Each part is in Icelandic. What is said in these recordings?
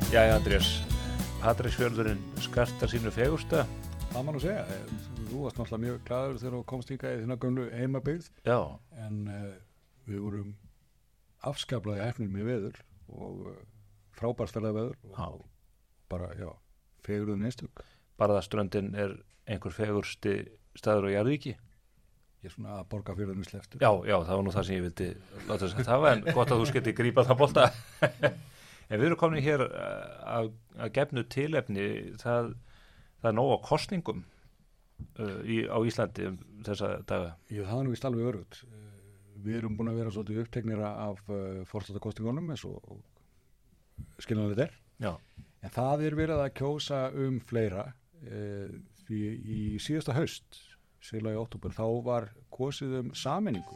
Jæja, Andrés, Patreksfjörðurinn skartar sínu fegursta. Það má nú segja. Þú varst náttúrulega mjög glaður þegar þú komst hingað í þína gömlu heimabyggð. Já. En við vorum afskaplega heppnir með veður og frábært veður og bara, fegurðin einstök. Barðaströndin er einhver fegursti staður á jarðvíki. Ég er svona að borga fyrir þennu sleftur. Já, það var nú það sem ég vildi láta þess að það var, en gott að þú skilti grípa það bolta. En við erum komin hér að gefnu tilefni, það er nóg á kosningum á Íslandi þessa daga. Já, það er nú víst alveg örugt. Við erum búin að vera svolítið uppteknir af forsetakosningunum eins og skiljanlegt er. Já. En það er verið að kjósa fleira því í síðasta haust, síðlega í október, þá var kosið sameiningu.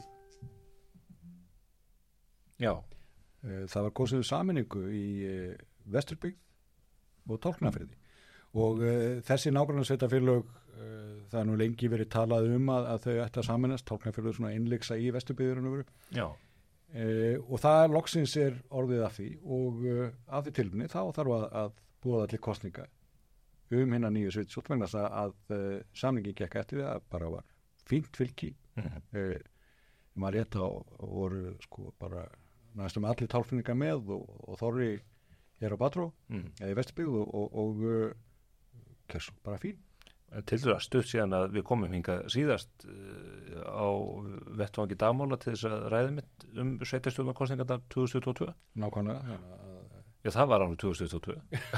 Já. Það var kosið sameiningu í Vesturbyggð og Tálknafirði og þessi nágrannasveitarfélög, það er nú lengi verið talað að þau ætti að sameinast. Tálknafirður svona innleiksa í Vesturbyggðurinn. Já. Og það loksins er orðið af því og af því tilfni þá þarf að búa allir kosninga hinna nýju sveitarstjórn vegna þess að samningi gekk eftir því að bara var fínt fylgi. Maður rétt á voru sko bara næstum allir tálkningar með og Þorri hér á Batró eða í Vesturbyggð og kjörsum bara fín. Til þess að stutt síðan að við komum hingað síðast á vettvangi dagmála til þess að ræða mitt sveitarstjórnarkosningarnar 2022. Nákvæmlega. Já, það var árið 2022.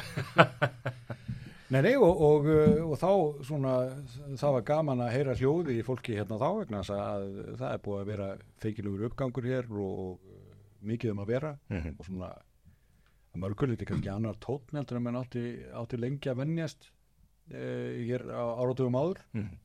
Nei, og þá svona, það var gaman að heyra hljóði í fólki hérna þá vegna þess að það er búið að vera feikilegur uppgangur hér og mikið að vera og svona að mörgulegt kannski annar tónn heldur en menn átti lengi að venjast hér á áratugum áður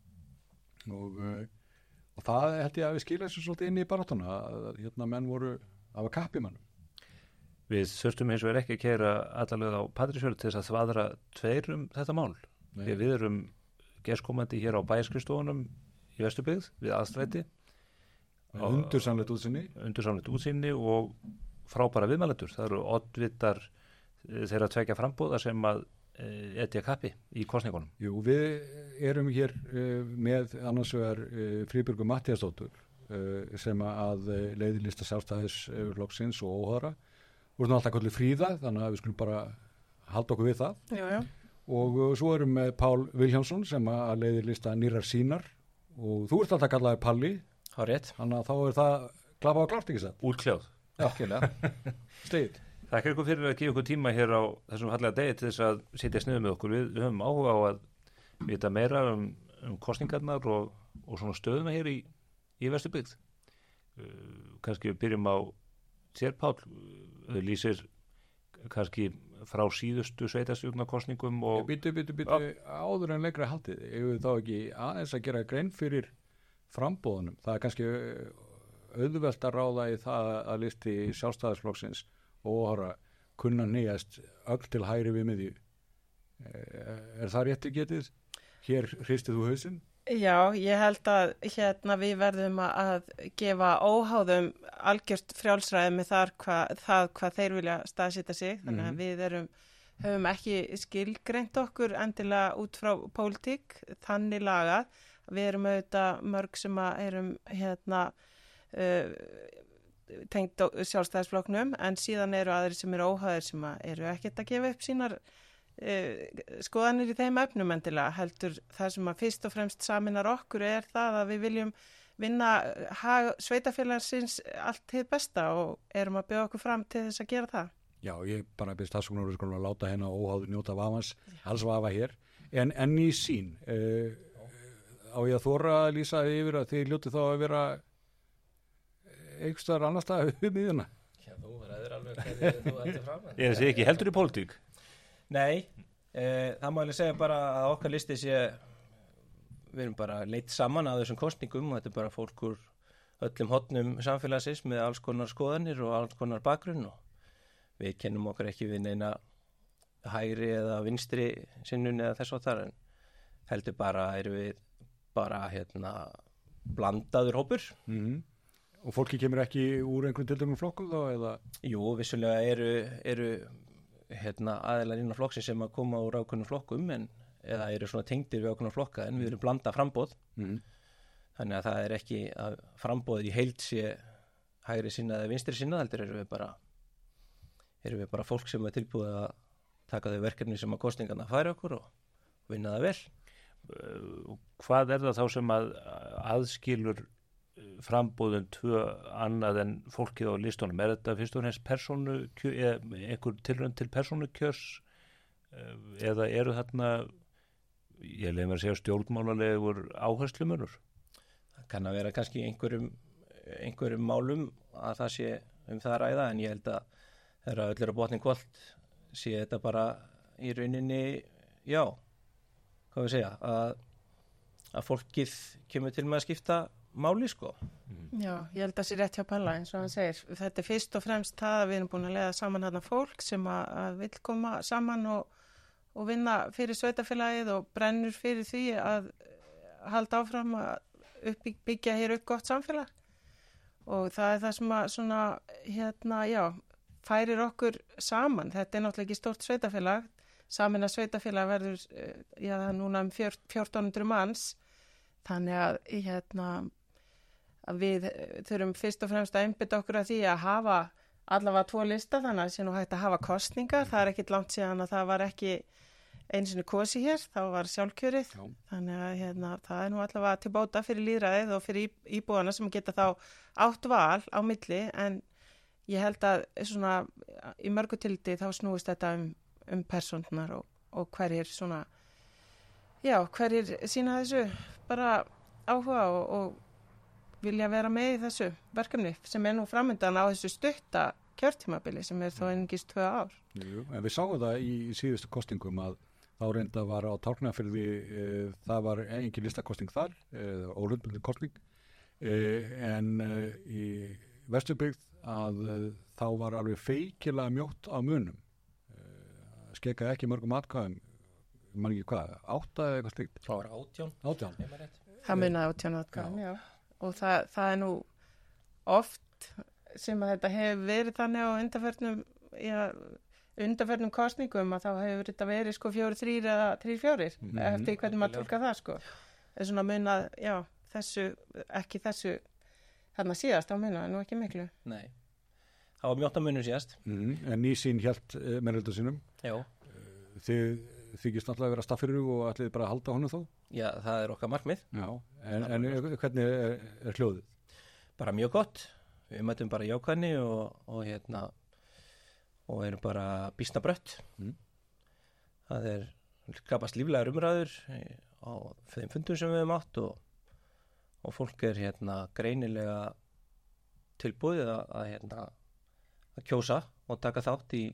og það held ég að við skila þessu svolítið inn í baráttuna að hérna menn voru af að kappi mannum. Við þurftum hins vegar ekki að keyra allalega á Patreksfjörð til þess að þvaðra tveir þetta mál. Við erum gestkomandi hér á bæjarskrifstofunum í Vesturbyggð við Aðstræti. Undursamlegt útsýni og frábæra viðmælendur. Það eru oddvitar þeirra tveggja frambúða sem að etja kappi í kosningunum. Jú, við erum hér með annars vegar Fríbjörgu Matthíasdóttur sem að leiðilista Sjálfstæðisflokksins og óháðra. Við erum alltaf kallið Fríða, þannig að við skulum bara halda okkur við það. Já. Og svo erum við Pál Vilhjálmsson sem að leiðilista Nýrar sínar og þú ert alltaf kallaðið Palli. Há rétt. Þannig að þá er það klappa á klárt, ekki satt? Útkljáð. Jákvæmlega. Stegið. Þakka ykkur fyrir að gefa ykkur tíma hér á þessum fallega degi til þess að sitja sniðu með okkur. Við höfum áhuga á að vita meira kosningarnar og svona stöðuna hér í Vesturbyggð. Kannski við byrjum á þér, Pál, lýsir kannski frá síðustu sveitarstjórnarkosningum og... Býtu, áður en lengra haldið. Ég vil þá ekki aðeins að gera grein fyrir frambóðunum. Það er kannski auðvelt að ráða í það að listi Sjálfstæðisflokksins og óhára kunna nýjast öll til hægri við miðju. Er það rétti getið? Hér hristið þú hausinn? Já, ég held að við verðum að gefa óháðum algjört frjálsræði með hvað þeir vilja staðsita sig. Þannig að við höfum ekki skilgreint okkur endilega út frá pólitík, þannig lagað. Við erum auðvitað mörg sem að erum tengt Sjálfstæðisflokknum, en síðan eru aðrir sem eru óháðir sem eru ekkert að gefa upp sínar skoðanir í þeim efnum endilega. Heldur það sem að fyrst og fremst saminar okkur er það að við viljum vinna sveitafélagsins allt hið besta og erum að bjóða okkur fram til þess að gera það. Já, ég bara byrst aðsóknar að láta hérna óháður njóta vafans, alls vafa hér. En í sín, á ég að þora að lýsa yfir að þið hljótið þá að vera einhverstaðar annar stað við miðjuna? Já, þú verður alveg hvernig þú ætti fram. Ég sé ekki heldur í pólitík. Nei, það má ég segja bara að okkar listi við erum bara leitt saman að þessum kosningum og þetta er bara fólk úr öllum hornum samfélagsins með alls konar skoðanir og alls konar bakgrunn og við kennum okkar ekki við neina hægri eða vinstri sinnun eða þess og þar en heldur bara erum við bara blandaður hópur. Og fólki kemur ekki úr einhvern tildöngum flokkum þá eða? Jú, vissulega eru aðilar innan flokksins sem að koma úr ákveðnum flokkum eða eru svona tengdir við ákveðnum flokka en við erum blanda framboð þannig að það er ekki að framboðið í heild sé hægri sinnað eða vinstri sinnað heldur erum við bara fólk sem er tilbúið að taka þau verkefni sem að kosningarna færi okkur og vinna það vel. Hvað er það þá sem að aðskilur frambúðum tvö annað en fólkið á listunum? Er þetta fyrst og næst persónukjör eða einhver tilraun til persónukjörs eða eru þarna ég leiði mér að segja stjórnmálalegur áherslumunur? Það kann að vera kannski einhverjum málum að það sé það að ræða en ég held að þegar öll eru á botnin kvöld sé þetta bara í rauninni hvað við segja að fólkið kemur til með að skipta máli sko. Já, ég held að það sé rétt hjá Palla eins og hann segir. Þetta er fyrst og fremst það að við erum búin að leiða saman þarna fólk sem að vill koma saman og vinna fyrir sveitafélagið og brennur fyrir því að halda áfram að byggja hér upp gott samfélag og það er það sem að svona, færir okkur saman. Þetta er náttúrulega ekki stórt sveitafélag. Sameina sveitafélag verður, það er núna 1400 manns. Þannig að við þurfum fyrst og fremst að einbytta okkur að því að hafa allavega 2 lista þannig að það sé nú hægt að hafa kosningar. Það er ekkit langt síðan að það var ekki einu sinni kosi hér, þá var sjálfkjörið. Já. Þannig að það er nú allavega til bóta fyrir lýðræðið og fyrir íbúana sem geta þá átt val á milli en ég held að svona í mörgu tildi þá snúist þetta um persónurnar og hverjir svona hverjir sína þessu bara áhuga og vilja vera með í þessu verkefni sem er nú framöndan á þessu stutta kjörtímabili sem er þó einungis 2 ár. Jú, en við sáum það í síðustu kostingum að þá reynda var á Tálknafirði það var engin listakosting þar ólundbundin kosting en í Vesturbyggð að þá var alveg feikilega mjótt á munum skekaði ekki mörgum atkvæðum man ekki hvað, 8 eða eitthvað slíkt. Það var 18. Það munaði 18 atkvæðum, já. Og það er nú oft sem að þetta hefur verið þannig á undanförnum kosningum að þá hefur þetta verið sko 4-3 eða 3-4 eftir hvernig maður tólka það sko. Það er svona munað, ekki þessu þarna síðast á munaði, nú ekki miklu. Nei, það var mjótt á munum síðast. En Nýsýn hélt meirihluta sínum. Já. Þið þykist náttúrulega að vera staffirur og ætlið bara að halda honum þó? Já, það er okkar markmið. Já, en hvernig er hljóðið? Bara mjög gott. Við mætum bara jákvæðni og erum bara býsna brött. Það er skapast líflegar umræður á þeim fundum sem við hefum átt og fólk er greinilega tilbúið að kjósa og taka þátt í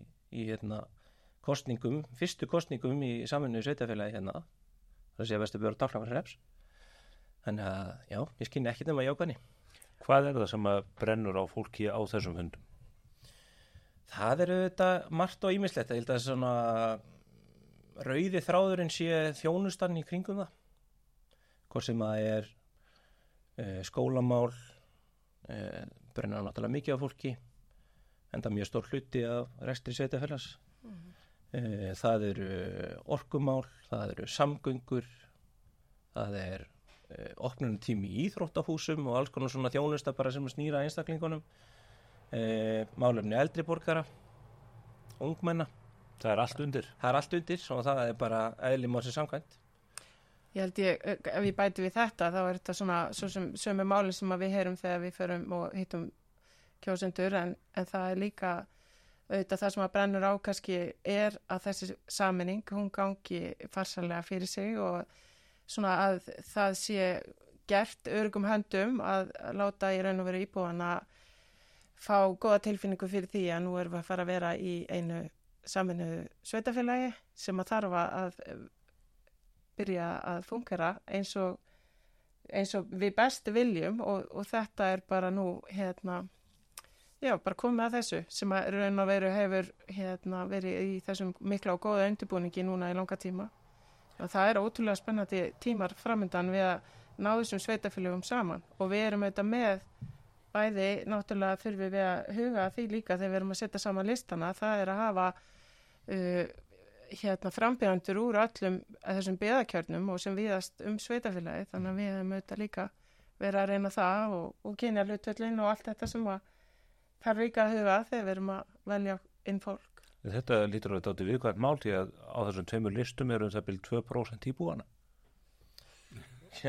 fyrstu kosningum í samvinnu sveitafélagi það sé að Vesturbjörn Tálknafjarðarhrepps. Þannig að ég skynni ekkert nema jákvæðni. Hvað er það sem að brennur á fólki á þessum fundum? Það eru þetta margt og ýmislegt. Ég held að svona rauði þráðurinn sé þjónustan í kringum það. Hvort sem það er skólamál, brennar náttúrulega mikið á fólki, enda mjög stór hluti af rekstri sveitafélags. Það eru orkumál, það eru samgöngur, það er opnunartími í íþróttahúsum og alls konar svona þjónusta bara sem snýra einstaklingunum, málefni eldri borgara, ungmenna. Það er allt undir? Það er allt undir og það er bara eðli málsins samkvæmt. Ég held ef ég bæti við þetta þá er þetta svona svo sem sömu málin sem að við heyrum þegar við förum og hittum kjósendur en það er líka auðvitað það sem að brennur á kannski er að þessi sameining, hún gangi farsælega fyrir sig og svona að það sé gert öruggum höndum að láta í raun og veru íbúana fá góða tilfinningu fyrir því að nú erum við að fara að vera í einu sameinuðu sveitafélagi sem að þarf að byrja að fungera eins og við bestu viljum og þetta er bara nú bara komið að þessu sem að raun og veru hefur verið í þessum mikla og góða undirbúningi núna í langa tíma og það er ótrúlega spennandi tímar framöndan við að ná þessum sveitafélögum saman og við erum auðvitað með bæði náttúrulega þurfum við að huga því líka þegar við erum að setja saman listana það er að hafa frambjöðandur úr öllum þessum byggðakjörnum og sem viðast sveitafélagi, þannig að við hefum auðvitað líka verið að reyna það og kynja hlutvöllin og allt þetta sem þarf líka að huga þegar við erum að velja inn fólk. Þetta lítur að þetta viðkvæmt mál því að á þessum 2 listum eru það byrjum 2% íbúana. Já,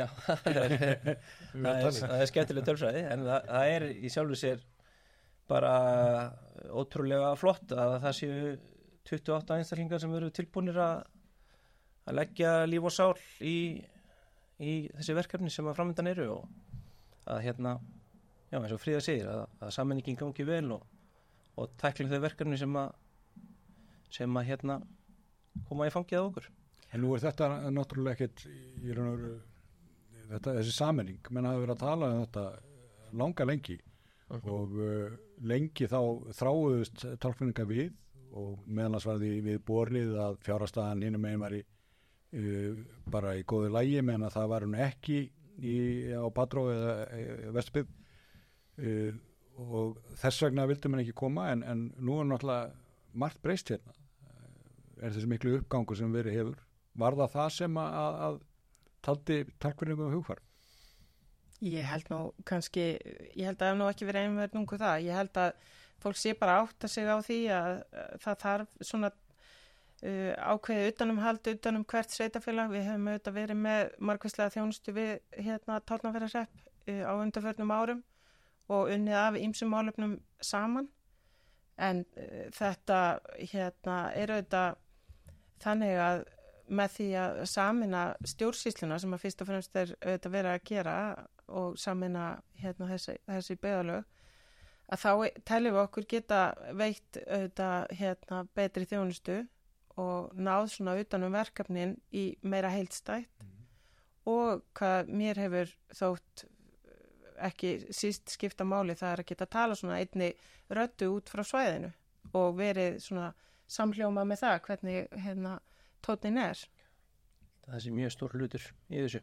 það er skemmtileg tölfræði, en það er í sjálfu sér bara ótrúlega flott að það séu 28 einstaklingar sem eru tilbúnir að leggja líf og sál í þessi verkefni sem að framöndan eru og að já, eins og Fríða segir að sammenningin gangi vel og tækling þau verkefni sem að koma í fangið á okkur. En nú er þetta náttúrulega ekkert í raun og veru þessi sammenning, menn hafa verið að tala um þetta langa lengi og lengi þá þráuðust tálkninga við og meðan var því við borið að fjárhagsstaðan hinum megin var bara í góðu lagi meðan það var hún ekki á Patró eða Vesturbyggð og þess vegna vildi mann ekki koma en nú er náttúrulega margt breyst hérna. Er þessi miklu uppgangur sem verið hefur, var það sem að taldi tálkningum hugfar? Ég held að það nú ekki verið einverðnungu það. Ég held að fólk sé bara átta sig á því að það þarf svona ákveðið utanumhald utanum hvert sveitafélag. Við höfum auðvitað verið með margvíslega þjónustu við Tálknafjarðarhrepp á undanförnum árum og unnið af ýmsum málefnum saman. En þetta er auðvitað þannig að með því að samina stjórnsýsluna sem að fyrst og fremst er auðvitað verið að gera og samina þessi byggðarlög, að þá teljum við okkur geta veitt auðvitað betri þjónustu og náð svona utanum verkefnin í meira heildstætt og hvað mér hefur þótt ekki síst skipta máli, það er að geta tala svona einni röddu út frá svæðinu og verið svona samhljóma með það hvernig tónnin er. Það sé mjög stór hlutur í þessu.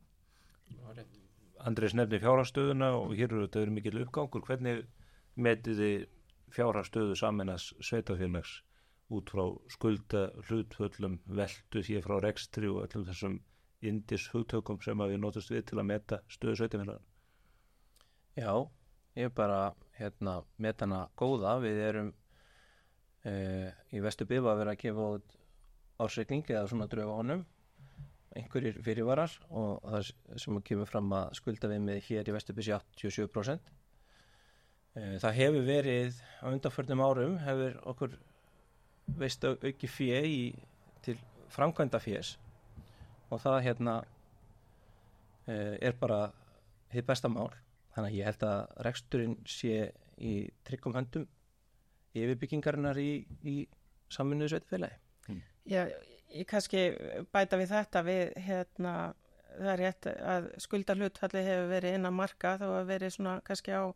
Andrés nefni fjárhagsstöðuna og hér eru þetta mikil uppgangur. Hvernig metiði fjárhagsstöðu sameinaðs sveitafélags út frá skulda hlutföllum, veltu hér frá rekstri og öllum þessum indis hugtökum sem að við notast við til að meta stöðu sveitafélaga? Já, ég bara meta hana góða. Við erum í Vesturbyggð að vera að gefa út ársreikning eða svona drög á honum, einhverjir fyrirvarar og það sem kemur fram að skulda við með hér í Vesturbyggð 87%. Það hefur verið á undanförnum árum hefur okkur veist auki fé til framkvæmda fjés og það er bara hið besta mál. Þannig að ég held að reksturinn sé í tryggum höndum yfirbyggingarinnar í samvinnuðu sveitafélagi. Já, ég kannski bæta við þetta við það er rétt að skuldahlutfalli hefur verið innan marka þó að verið svona kannski á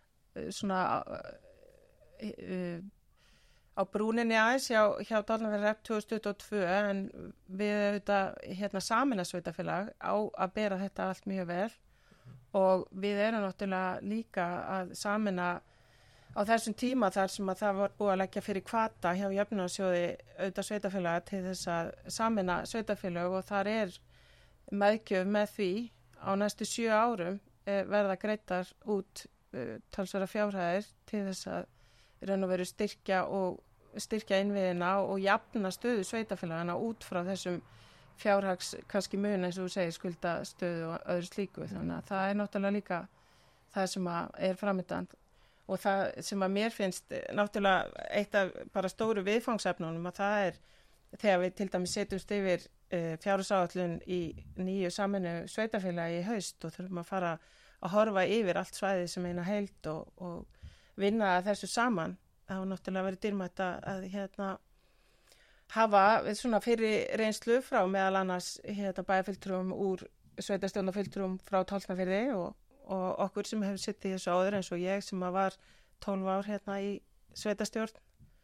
brúninni aðeins hjá Tálknafjarðarhrepp 2022 en við auðvitað sameinasveitafélag á að bera þetta allt mjög vel og við erum náttúrulega líka að sameina á þessum tíma þar sem að það var búið að leggja fyrir hvata hjá jöfnunarsjóði auðvitað sveitafélaga til þess að sameina sveitafélag og þar er meðgjöf með því á næstu 7 árum verða greiddar út talsverðar fjárhæðir til þess að raun og veru styrkja innviðina og jafna stöðu sveitafélagana út frá þessum fjárhags kannski mun eins og þú segir skulda stöðu og öðru slíku þannig að það er náttúrulega líka það sem er framöndan. Og það sem að mér finnst náttúrulega eitt af bara stóru viðfangsefnunum að það er þegar við til dæmis setjumst yfir fjárhagsáætlun í nýju samvinnu sveitafélagi í haust og þurfum að fara að horfa yfir allt svæðið sem eina heild og vinna þessu saman. Það var náttúrulega verið dýrmætt að hafa svona fyrir reynslu frá meðal annars bæjarfulltrúum úr sveitarstjórnarfulltrúum frá Tálknafirði og okkur sem hefur sittið þessu áður eins og ég sem var 12 ár í sveitarstjórn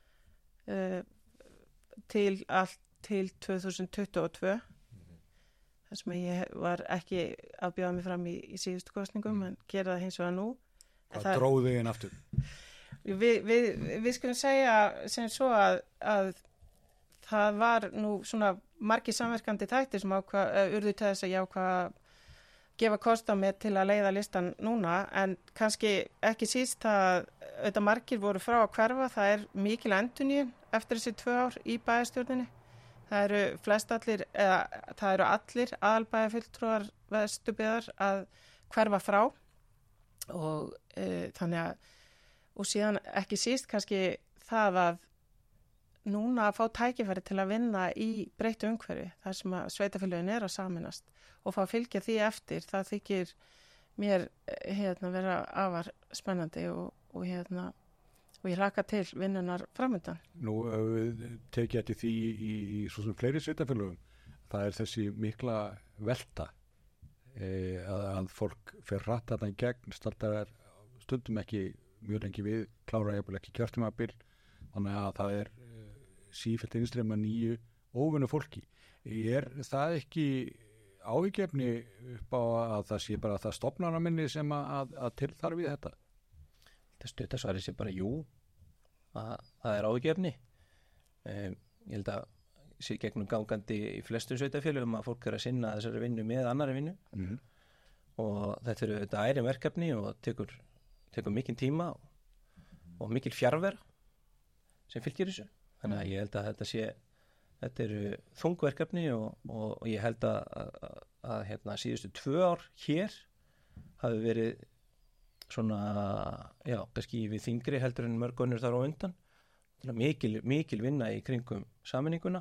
til 2022 þar sem ég var ekki að bjóða mig fram í síðustu kosningum en gera það hins vegar nú. Hvað dróði þig inn aftur? Við skulum segja sem svo að það var nú svona margir samverkandi þættir sem urðu til þess að ég ákvað að gefa kost á mér til að leiða listan núna, en kannski ekki síst að auðvitað margir voru frá að hverfa, það er mikil endurnýjun eftir þessi 2 ár í bæjarstjórninni. Það eru flestallir, eða það eru allir aðalbæjarfulltrúar Vesturbyggðar að hverfa frá og þannig að, og síðan ekki síst kannski það að núna að fá tækifæri til að vinna í breyttu umhverfi, þar sem að sveitarfélögin að sameinast og fá að fylgja því eftir, það þykir mér vera afar spennandi og ég hlakka til vinnunar framöndan. Nú við tekið eftir því í svo sem fleiri sveitarfélögum, það er þessi mikla velta að fólk fer hratt þarna í gegn, startar stundum ekki mjög lengi við, klára jafnvel ekki kjörtímabil, þannig að það er sífellt innstreyma nýju óvinnu fólki. Er það ekki áhyggefni upp á að það sé bara það stofnanaminni sem að til þarf við þetta? Það stuttasvarið sé bara jú, að það er áhyggefni. Ég held að sé gegnum gangandi í flestum sveitarfélögum að fólk að sinna þessari vinnu með annari vinnu og þetta eru þetta ærin verkefni og tekur mikinn tíma og mikil fjarvera sem fylgir þessu. Þannig að ég held að þetta eru þungverkefni og ég held að síðustu 2 ár hér hafi verið svona, já, kannski við þingri heldur en mörg önnur þar á undan. Mikil vinna í kringum sameininguna.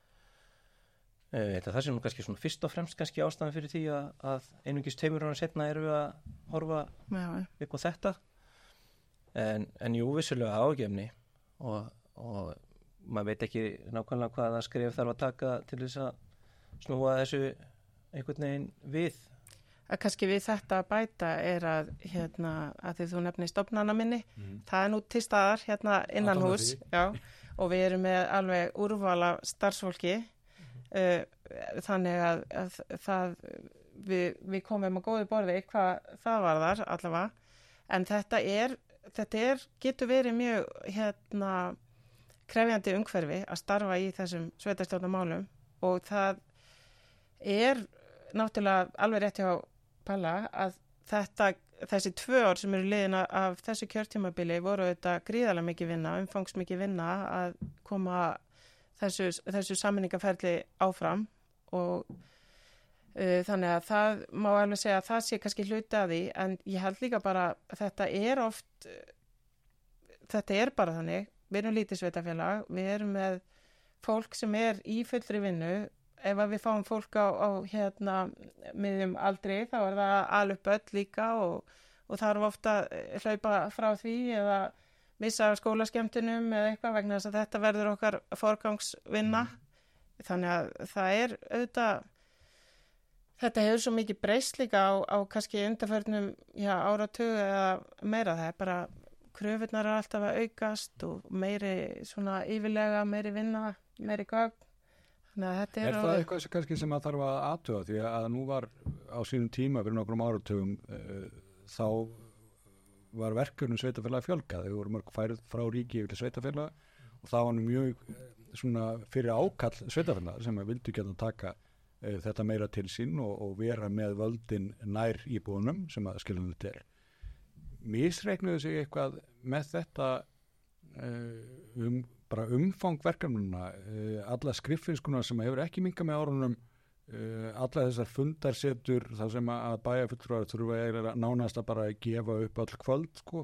Það sem kannski svona fyrst og fremst kannski ástæðan fyrir því að einungis 2 ára setna erum við að horfa upp á þetta. En jú, vissulega ágefni og maður veit ekki nákvæmlega hvaða skref þarf að taka til þess að snúa þessu einhvern veginn við. Að kannski við þetta að bæta er að því þú nefnir stofnanaminni, það er nú til staðar innan hús, já, og við erum með alveg úrvala starfsfólki, þannig að það, við komum á góðu borði hvað það varðar allavega, en þetta getur verið mjög krefjandi umhverfi að starfa í þessum sveitarstjórnarmálum og það er náttúrulega alveg rétt hjá Palla að þessi 2 ár sem eru liðin af þessu kjörtímabili voru þetta gríðarlega mikið vinna, umfangsmikið vinna að koma þessu sameiningarferli áfram og þannig að það má alveg segja að það sé kannski hluti af því, en ég held líka bara að þetta er bara þannig. Við erum lítið sveitarfélag, við erum með fólk sem í fullri vinnu. Ef við fáum fólk á miðjum aldri, þá er það alveg börn líka og þarf ofta hlaupa frá því eða missa skólaskemmtunum eða eitthvað vegna þess að þetta verður okkar forgangsvinna. Þannig að það er auðvitað, þetta hefur svo mikið breyst líka á kannski undanförnum áratug eða meira. Það er bara kröfurnar er alltaf að aukast og meiri svona yfirlega, meiri vinna, meiri gögn. Þannig að þetta er það eitthvað kannski sem að þarf að athuga, því að nú var á sínum tíma fyrir nokkrum áratugum þá var verkefnum sveitarfélaga fjölgað. Þau voru mörg færð frá ríki yfir til sveitarfélaga og það var nú mjög svona fyrir ákall sveitarfélaga sem að vildu geta taka þetta meira til sín og vera með völdin nær íbúðunum sem að skilja þetta til. Misreiknuðu sig eitthvað með þetta bara umfang verkefnuna, alla skriffinnskuna sem hefur ekki minkað með árunum, alla þessar fundarsetur þar sem að bæjarfulltrúar þurfa nánast að bara gefa upp all kvöld, sko.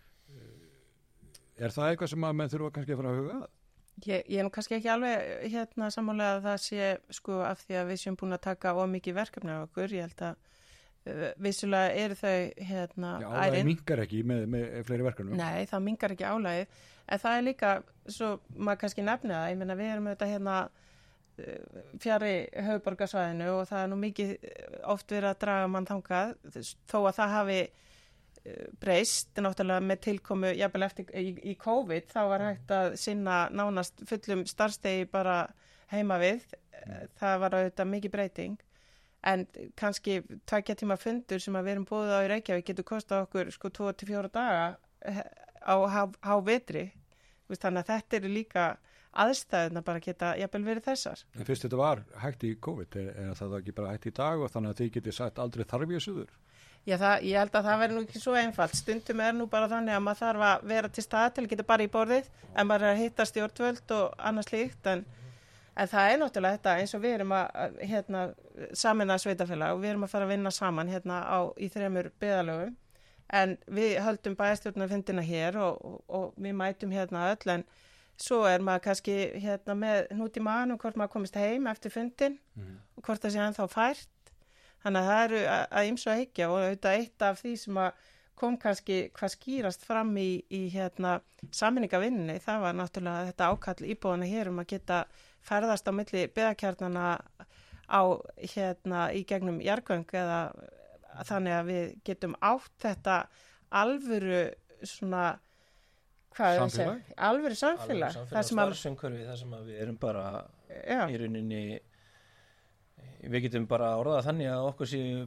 Er það eitthvað sem að menn þurfa kannski að fara að huga að? Ég er nú kannski ekki alveg sammála að það sé sko af því að við séum búin að taka of mikið verkefni á okkur. Ég held að vissulega eru þau álægið minnkar ekki með fleiri verkefnum. Nei, það minnkar ekki álægið, en það er líka, svo maður kannski nefni það, ég meina við erum fjarri höfuðborgarsvæðinu og það er nú mikið oft verið að draga mann þangað, þó að það hafi breyst náttúrulega með tilkomu jafnvel eftir í COVID, þá var hægt að sinna nánast fullum starfsdegi bara heima við, það var auðvitað mikið breyting. En kannski 2 tíma fundur sem við erum búið á í Reykjavík getur kostað okkur 2 til 4 daga á hávetri. Þannig að þetta eru líka aðstæðuna bara geta jafnvel verið þessar. En fyrst þetta var hægt í COVID, er það ekki bara hægt í dag og þannig að þið getið sagt aldrei þarf ég suður? Já, ég held að það verður nú ekki svo einfalt. Stundum nú bara þannig að maður þarf að vera til stað til að geta bara í borðið en maður er að hitta stjórnvöld og annars slíkt. En það náttúrulega þetta eins og við erum að sameina sveitafélag og við erum að fara að vinna saman í 3 byggðarlögum. En við höldum bæjarstjórnarfundina hér og við mætum öll en svo maður kannski með hnút í maganum hvort maður komist heim eftir fundin og hvort það sé ennþá fært. Þannig að það eru að ýmsu að hyggja og auðvitað eitt af því sem kom kannski hvað skýrast fram í sameiningavinnunni, það var náttúrulega þetta ákall íbúana hér að geta ferðast á milli byggðakjarnana í gegnum jarðgöng eða þannig að við getum átt þetta alvöru svona, alvöru samfélag. Það sem við erum bara í rauninni. Við getum bara orðað þannig að okkur séu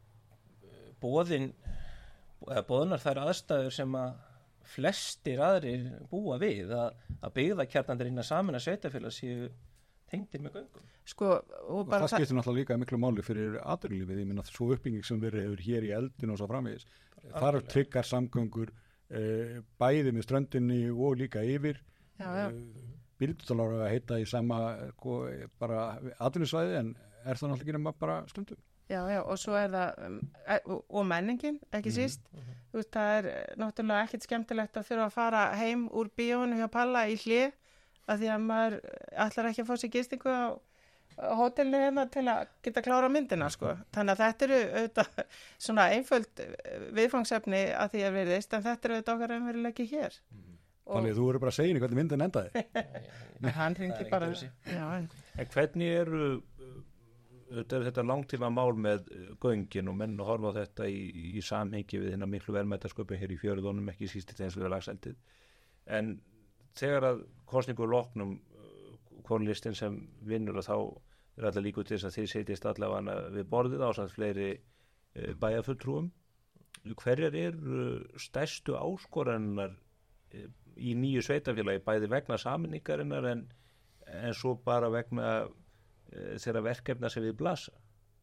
boðnar þær aðstæður sem að flestir aðrir búa við að byggðakjarnandir innan sameina sveitafélag séu tengdir með göngum. Og það skiptir náttúrulega líka miklu máli fyrir atvinnulífið, ég minna svo uppbygging sem verið hefur hér í eldinu og svo framvegis. Þar tryggar samgöngur bæði með ströndinni og líka yfir. Bíldutalar að heita í sama bara atvinnusvæði en er það náttúrulega ekki nema bara stundum. Já, og svo það og menningin, ekki síst. Það er náttúrulega ekkert skemmtilegt að þurfa að fara heim úr bíónu hjá Palla í hlið af því að maður ætlar ekki að fá sér gistingu á hótelinu til að geta klára myndina, Þannig að þetta eru auðvitað svona einföld viðfangsefni að því að veriðist, en þetta eru auðvitað okkar raunveruleiki hér. Þannig að þú eru bara að segja hvernig myndin endaði. Hann hringdi bara. En hvernig þetta langtíma mál með göngin og menn að horfa á þetta í samhengi við hérna miklu verðmætasköpun hér í fjörðunum, ekki síst eins og við lagseldið. En þegar að kosningur loknum konlistin sem vinnur og þá allar líkur til þess að þið setjast allavega við borðið ásamt fleiri bæjarfulltrúum. Hverjar stærstu áskoranirnar í nýju sveitafélagi, bæði vegna sameiningarinnar en svo bara vegna þeirra verkefna sem við blasa?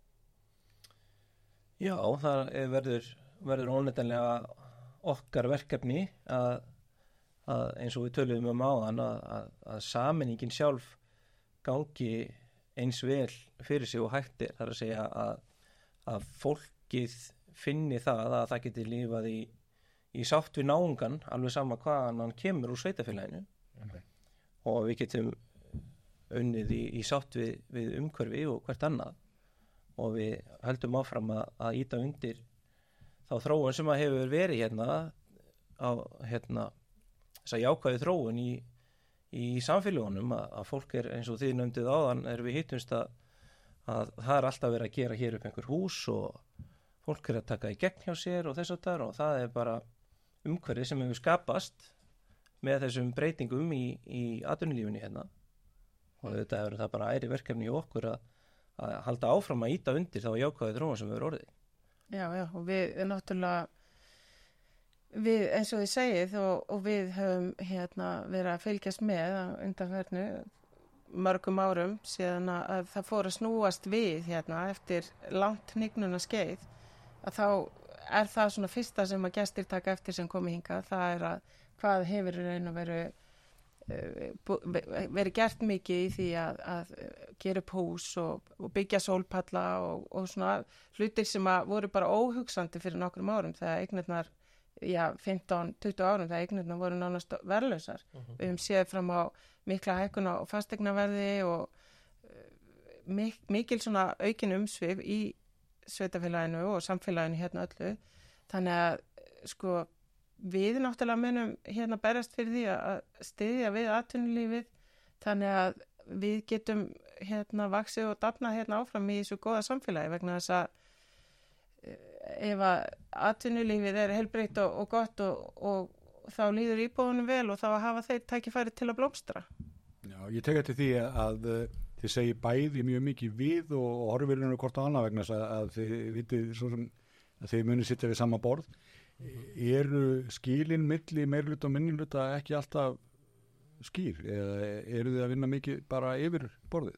Já, það verður óneitanlega okkar verkefni að eins og við töluðum áðan að sameiningin sjálf gangi eins vel fyrir sig og hægt þar að segja að fólkið finni það að það geti lifað í sátt við náungan alveg sama hvaðan hann kemur úr sveitafélaginu og við getum unnið í sátt við umhverfi og hvert annað og við höldum áfram að ýta undir þá þróun sem að hefur verið þessa jákvæðu þróun í samfélagunum að fólk eins og þið nefndið áðan við hittumst að það alltaf verið að gera hér upp einhver hús og fólk að taka í gegn hjá sér og þess og þar og það bara umhverfið sem hefur skapast með þessum breytingum í atvinnulífunni og þetta hefur það bara æri verkefni í okkur að halda áfram að ýta undir þá jákvæðu þróun sem hefur orðið. Já, og við náttúrulega eins og þið segið og við höfum verið að fylgjast með undanfernu mörgum árum síðan að það fór að snúast við eftir langt hnignuna skeið að þá það svona fyrsta sem að gestir taka eftir sem komi hingað, það að hvað hefur raun og verið gert mikið í því að gera upp hús og byggja sólpalla og svona hlutir sem voru bara óhugsandi fyrir nokkrum árum þegar eignirnar 15-20 árum þegar eignirnar voru nánast verðlausar. Við höfum séð fram á mikla hækkun á fasteignaverði og mikil svona aukin umsvif í sveitafélaginu og samfélaginu öllu. Þannig að við náttúrulega munum berast fyrir því að styðja við atvinnulífið þannig að við getum vaxið og dafnað áfram í þessu góða samfélagi vegna þess að ef að atvinnulífið heilbrigt og gott og þá líður íbúðunum vel og þá hafa þeir tækifæri til að blómstra. Já, ég tek eftir því að þið segir bæði mjög mikið við og horfir hvort á annað vegna þess að þið vitið svo sem að þið munið sitja við sama borð. Eru skilin milli meirihluta og minnihluta ekki alltaf skýr eða eru þið að vinna mikið bara yfir borðið?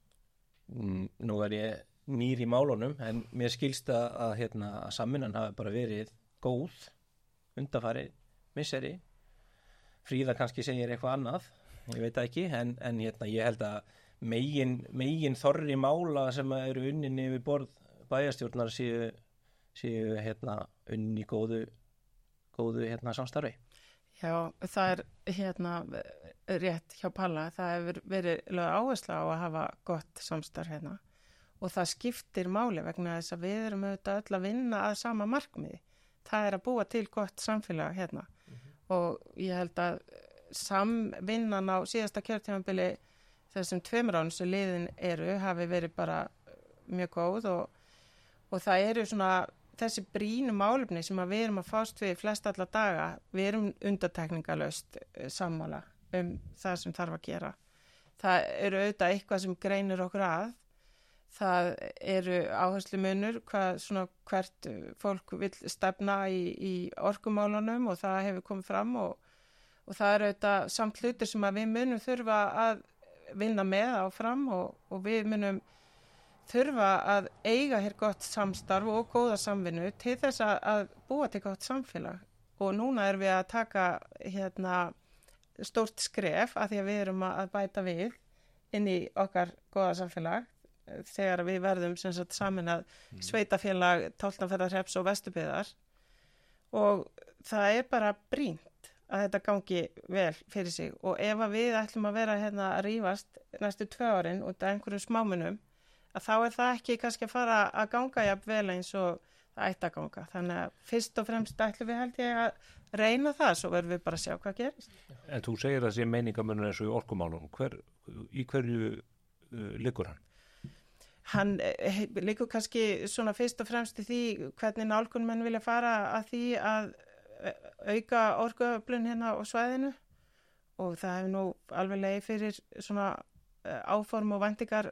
Nú er ég nýr í málunum en mér skilst að samvinnan hafi bara verið góð undanfari misseri. Fríða kannski segir eitthvað annað, ég veit það ekki, en ég held að megin þorri mála sem eru unnin yfir borð bæjarstjórnar séu unnin í góðu samstarfi. Já, það er rétt hjá Palla, það hefur verið lögð áhersla á að hafa gott samstarf og það skiptir máli vegna þess að við erum auðvitað öll að vinna að sama markmiði. Það er að búa til gott samfélag og ég held að samvinnan á síðasta kjörtímabili þessum 2 árum sem liðin hafi verið bara mjög góð og það eru svona þessi brýnu málefni sem að við erum að fást við flest alla daga, við erum undantekningarlaust sammála það sem þarf að gera. Það eru auðvitað eitthvað sem greinir okkur að, það eru áherslumunur hvert fólk vill stefna í orkumálunum og það hefur komið fram og það eru auðvitað samt hlutir sem að við munum þurfa að vinna með áfram og við munum þurfa að eiga hér gott samstarf og góða samvinnu til þess að búa til gott samfélag og núna erum við að taka stórt skref að því að við erum að bæta við inn í okkar góða samfélag þegar við verðum saminað sveitafélag Tálknafjarðarhrepps og Vesturbyggðar og það er bara brýnt að þetta gangi vel fyrir sig og ef að við ætlum að vera að rífast næstu 2 árin út af einhverjum smámunum að þá er það ekki kannski að fara að ganga jafn vel eins og það ætti að ganga. Þannig að fyrst og fremst ætlum við held ég að reyna það, svo verðum við bara að sjá hvað gerist. En þú segir að sé meiningamunur eins og í orkumálum. Í hverju liggur hann? Hann liggur kannski svona fyrst og fremst í því hvernig nálgunmenn vilja fara að því að auka orkuöflun á svæðinu og það hefur nú alveg leið fyrir svona áform og væntingar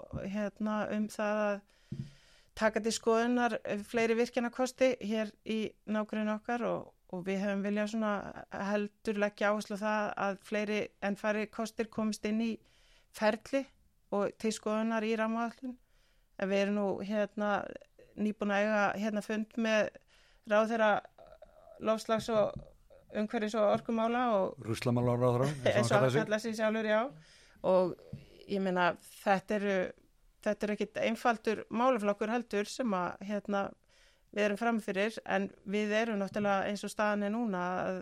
það að taka til skoðunar fleiri virkjanakosti hér í nágrenni okkar og við hefum viljað svona heldur leggja áherslu á það að fleiri en færri kostir komist inn í ferli og til skoðunar í rammaáætlun. En við erum nú nýbúin að eiga fund með ráðherra loftslags og umhverfis og orkumála og ruslamála ráðherra eins og hann kallar sig sjálfur, já. Og ég meina þetta er ekkit einfaldur málaflokkur heldur sem að við erum framfyrir en við erum náttúrulega eins og staðan er núna að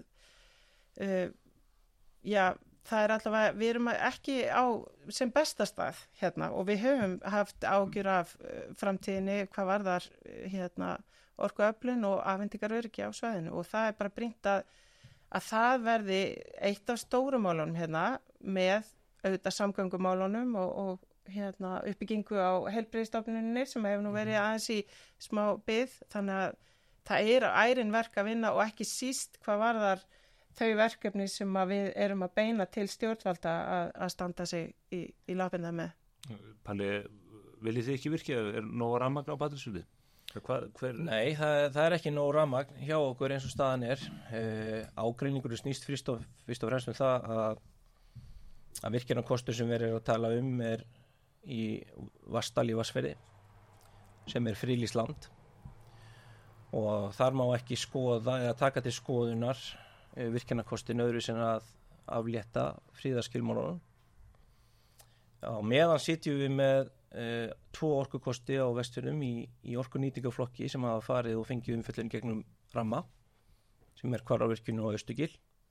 það er allavega, við erum ekki á sem besta stað og við höfum haft ágjur af framtíðinni hvað varðar orkuöflun og afhendingaröryggi á svæðinu og það er bara brýnt að það verði eitt af stórum málunum með auðvitað samgöngumálunum og uppbyggingu á heilbrigðisstofnuninni sem hefur nú verið aðeins í smá bið þannig að það er ærin verk að vinna og ekki síst hvað varðar þau verkefni sem að við erum að beina til stjórnvalda að standa sig í lapinna með. Palli, viljið þið ekki virkja? Er nóg rafmagn á Patreksfirði? Nei, það er ekki nóg rafmagn hjá okkur eins og staðan er. Ágreiningur snýst fyrst og fremst það að virkjunarkostur sem við erum að tala er í Vatnsdal í Vatnsfirði sem er friðlýst og þar má ekki skoða eða taka til skoðunar virkjunarkostin öðru sem að aflétta friðarskilmálunum. Á meðan sitjum við með 2 orkukosti á Vestfjörðum í orkunýtingaflokki sem hafa farið og fengið umfjöllun gegnum ramma sem er Hvalárvirkjun og Austurgil.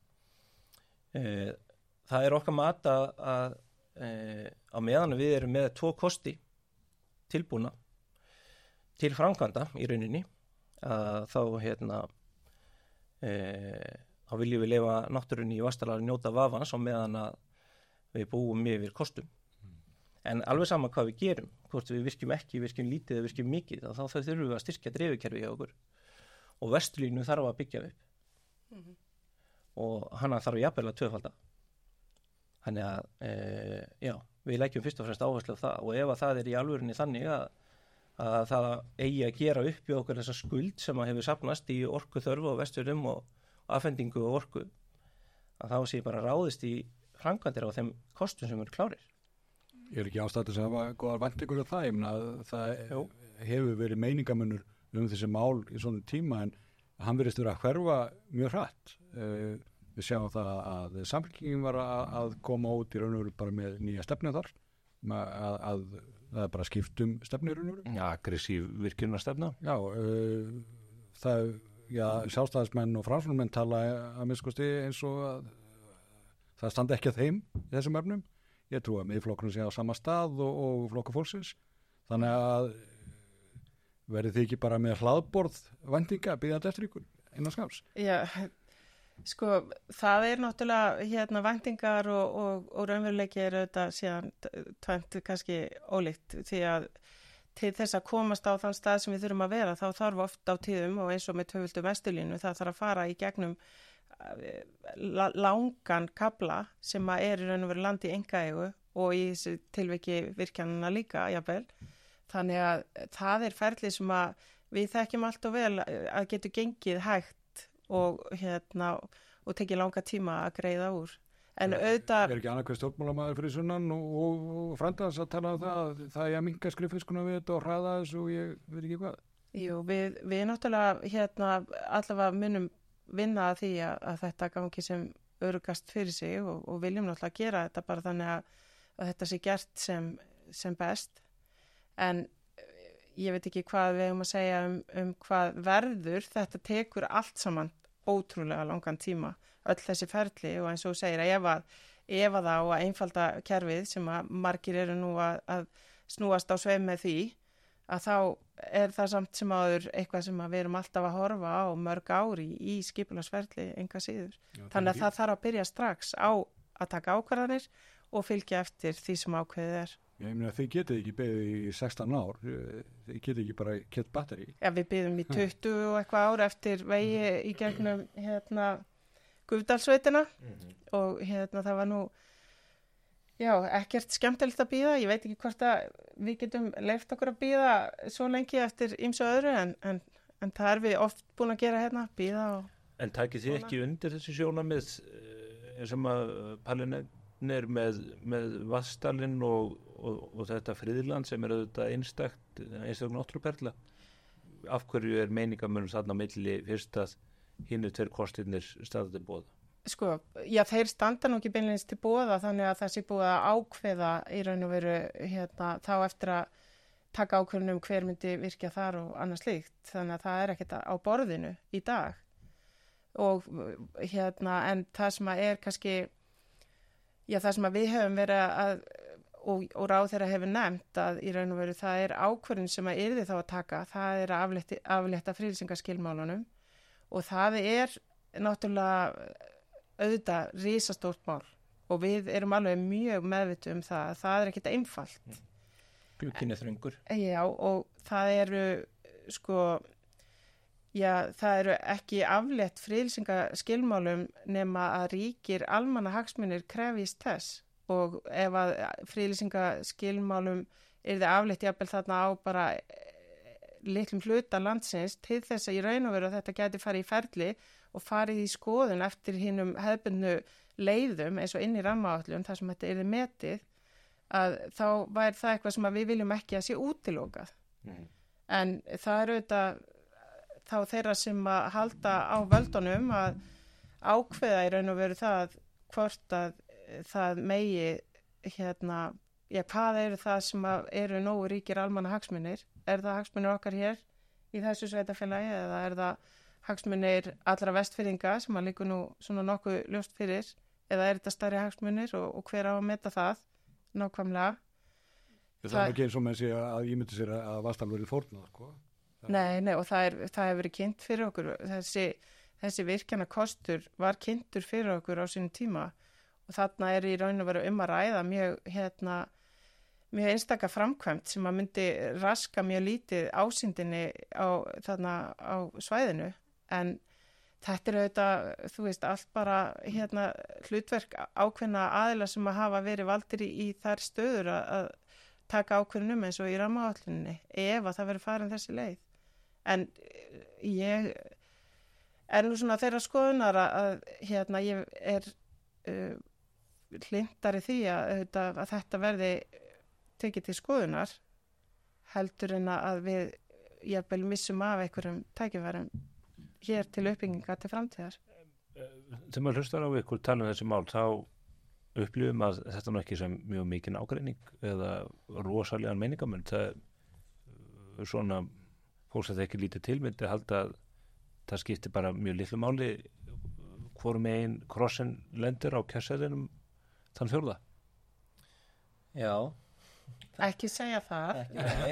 Það er okkar mat að á meðan við erum með 2 kosti tilbúna til framkvæmda í rauninni að þá þá viljum við leyfa náttúrunni í Vatnsdal að njóta vafans á meðan að við búum yfir kostum. En alveg sama hvað við gerum, hvort við virkjum ekki, virkjum lítið eða virkjum mikið, þá þurfum við að styrkja dreifikerfi hjá okkur og Vesturlínu þarf að byggja upp og hana þarf jafnvel að tvöfalda. Þannig að við leggjum fyrst og fremst áherslu á það og ef að það er í alvörinni þannig að það eigi að gera upp í okkur þessa skuld sem að hefur safnast í orkuþörf á Vestfjörðum og afhendingu og orku, að þá sé bara ráðist í framkvæmdir á þeim kostum sem eru klárir. Ég er ekki ástættur sem hafa góðar væntingur af það, ég meina að það hefur verið meiningamunur þessi mál í svona tíma en hann verðist vera að hverfa mjög hratt. Við sjáum það að Samfylkingin var að koma út í raun og veru bara með nýja stefnu þar, að það er bara skiptum stefnu í raun og veru. Já, aggressív virkjunarstefna. Já, sjálfstæðismenn og framsóknarmenn tala að minnskosti eins og að það standi ekki að þeim í þessum efnum. Ég trú að miðflokkurinn sé á sama stað og flokkur fólksins. Þannig að verið þið ekki bara með hlaðborð væntinga býðandi eftir ykkur innan skams? Já, sko, það er náttúrulega væntingar og raunveruleiki er auðvitað síðan tvennt kannski ólíkt því að til þess að komast á þann stað sem við þurfum að vera þá þarf oft á tíðum og eins og með tvöföldu Vesturlínu það þarf að fara í gegnum langan kabla sem að er í raun og veru landi í einkaeigu og í þessu tilviki virkjanina líka, jafnvel. Þannig að það er ferlið sem að við þekkjum allt og vel að getur gengið hægt og tekið langa tíma að greiða úr. En auðvitað... Er ekki annað hver stjórnmálamæður fyrir sunnan og frændas að tala um það er að minnka skriffiskuna við þetta og hraða þessu og ég veit ekki hvað? Jú, við náttúrulega allavega munum vinna að því að þetta gangi sem öruggast fyrir sig og viljum náttúrulega gera þetta bara þannig að þetta sé gert sem best. En ég veit ekki hvað við höfum að segja hvað verður. Þetta tekur allt saman ótrúlega langan tíma, öll þessi ferli og eins og segir að ef að á að einfalda kerfið sem að margir eru nú að snúast á sveif með því að þá er það samt sem áður eitthvað sem að við erum alltaf að horfa á mörg ári í skipulagsferli enga síður. Já, þannig að það þarf að byrja strax á að taka ákvarðanir og fylgja eftir því sem ákveðið er. Ég meina þið getið ekki beðið í 16 ár, þið getið ekki bara kett batteri. Já, við beðum í 20 og eitthvað ár eftir vegi í gegnum Gufdalssveitina og það var nú ekkert skemmtilegt að bíða. Ég veit ekki hvort að við getum leyft okkur að bíða svo lengi eftir ýmsu öðru en það er við oft búin að gera bíða og... En takið þið ekki undir þessi sjónarmið sem að Palin er með Vatnsdalinn og þetta friðland sem er auðvitað einstaklega náttúruperla. Af hverju er meiningamunum þarna á milli fyrst að hinir tveir kostirnir staða til boða? Sko, já, þeir standa nú ekki beinleins til boða þannig að það sé búið að ákveða í raun og veru þá eftir að taka ákveðnum hver myndi virkja þar og annað slíkt. Þannig að það er ekkert á borðinu í dag. Og en það sem að er kannski, já, það sem að við höfum verið að og ráðherra hefur nefnt að í raun og veru það er ákvörðun sem að yrði þá að taka, það er að aflétta friðlýsingaskilmálunum og það er náttúrulega auðvitað risastórt mál og við erum alveg mjög meðvitu það að það er ekkert einfalt. Glugginn er þröngur. Já, og það eru það eru ekki aflétt friðlýsingaskilmálum nema að ríkir almannahagsmunir krefjist þess. Og ef að friðlýsingaskilmálum yrði aflétt jafnvel þarna á bara litlum hluta landsins til þess að í raun og veru að þetta gæti farið í ferli og farið í skoðun eftir hinum hefðbundnu leiðum eins og inn í rammaáætlun þar sem þetta yrði metið að þá væri það eitthvað sem að við viljum ekki að sé útilokað. En það eru auðvitað þá þeirra sem að halda á völdunum að ákveða í raun og veru það hvort að það megi hvað eru það sem eru nógu ríkir almannahagsmunir? Er það hagsmunir okkar hér í þessu sveitarfélagi eða er það hagsmunir allra Vestfirðinga sem að liggur nú svona nokkuð ljóst fyrir eða er þetta stærri hagsmunir og hver á að meta það nákvæmlega? Það er ekki eins og með sig að ímyndi sér að Vatnsdal verið fórnað, sko? Nei, og það hefur verið kynnt fyrir okkur. Þessi virkjanakostur var kynntur fyrir okkur á sínum tíma og þarna er í raun og veru að ræða mjög einstaka framkvæmt sem að myndi raska mjög lítið ásýndinni þarna á svæðinu en þetta er auðvitað, þú veist, allt bara hlutverk ákveðna aðila sem að hafa verið valdir í þær stöður að taka ákveðnum eins og í rammaáætluninni ef að það verið farin þessi leið. En ég er nú svona þeirra skoðunar að ég er hlintari því að þetta verði tekið til skoðunar heldur en að við jafnvel missum af einhverjum tækifærum hér til uppbygginga til framtíðar. Þegar maður hlustar á ykkur tala þessi mál, þá upplifum að þetta nú ekki sem mjög mikinn ágreining eða rosalegan meiningamund. Það svona fólk sem það ekki lítið til myndi halda að það skiptir bara mjög litlu máli hvorum megin krossin lendir á kjörseðinum þann 4. Já. Ekki segja það.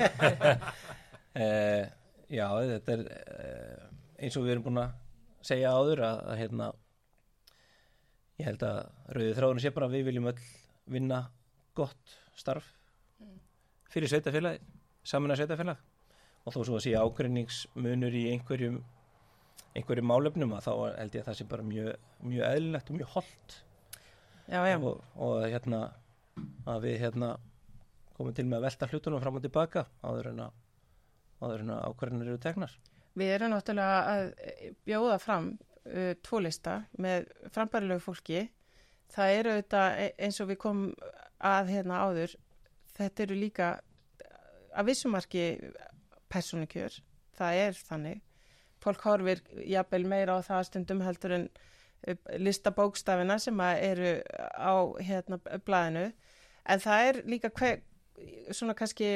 Já, þetta eins og við erum búin að segja áður að ég held að rauði þráðurinn sé bara að við viljum öll vinna gott starf fyrir sveitafélagi, sameina sveitafélag og þó svo að sé ágreiningsmunur í einhverjum málefnum að þá held ég að það sé bara mjög eðlilegt og mjög hollt. Já. Og að við komum til með að velta hlutunum fram og tilbaka áður en að ákvarðanir eru teknar. Við erum náttúrulega að bjóða fram 2 lista með frambærilegu fólki. Það eru auðvitað eins og við komum að áður, þetta eru líka að vissumarki persónukjör. Það þannig. Fólk horfir jafnvel meira á það stundum heldur en listabókstafina sem eru á blaðinu. En það líka svona kannski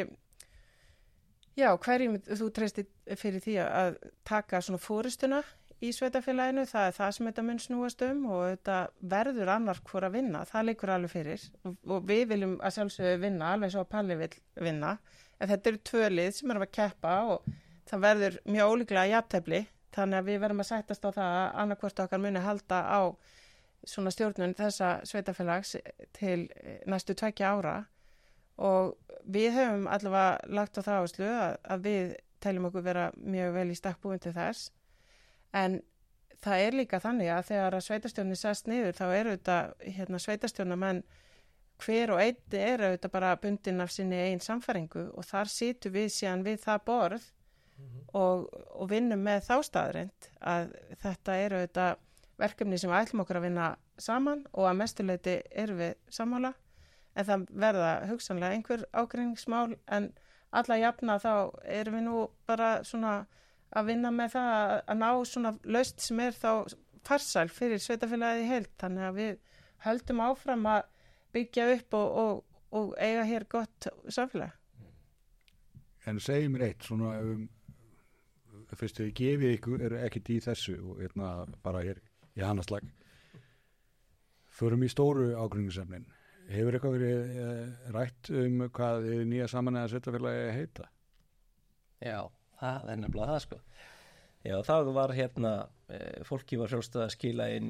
hverjum þú treystir fyrir því að taka svona fórustuna í sveitafélaginu, það það sem þetta mun snúast og þetta verður annar hvor að vinna, það leikur alveg fyrir og við viljum að sjálfsögðu vinna alveg svo að Palli vill vinna, en þetta eru 2 lið sem erum að keppa og það verður mjög ólíklega jafntefli, þannig að við verðum að sættast á það að annarkvort okkar muni halda á svona stjórnun þessa sveitafélags til næstu 2 ára og við höfum allavega lagt á það áherslu að við teljum okkur vera mjög vel í stakk búin til þess, en það líka þannig að þegar að sveitastjórnin sest niður þá þetta sveitastjórnarmenn hver og einn auðvitað bara bundin af sinni eigin samfæringu og þar situm við síðan við það borð og vinnum með þá staðreind að þetta auðvitað verkefni sem við ætlum okkur að vinna saman og að mestuleyti erum við sammála, en það verða hugsanlega einhver ágreiningsmál, en alla jafna þá erum við nú bara svona að vinna með það að ná svona lausn sem þá farsæl fyrir sveitafélagið í heild, þannig að við höldum áfram að byggja upp og eiga hér gott samfélag. En segi mér eitt svona fyrst við gefið ykkur ekkert í þessu og bara hér í hannaslag förum í stóru ágreiningsefnin. Hefur eitthvað verið rætt hvað nýja samanlega sveitafélagi heita? Já, það nefnilega það sko. Já, það var fólki var sjálfstöð að skila inn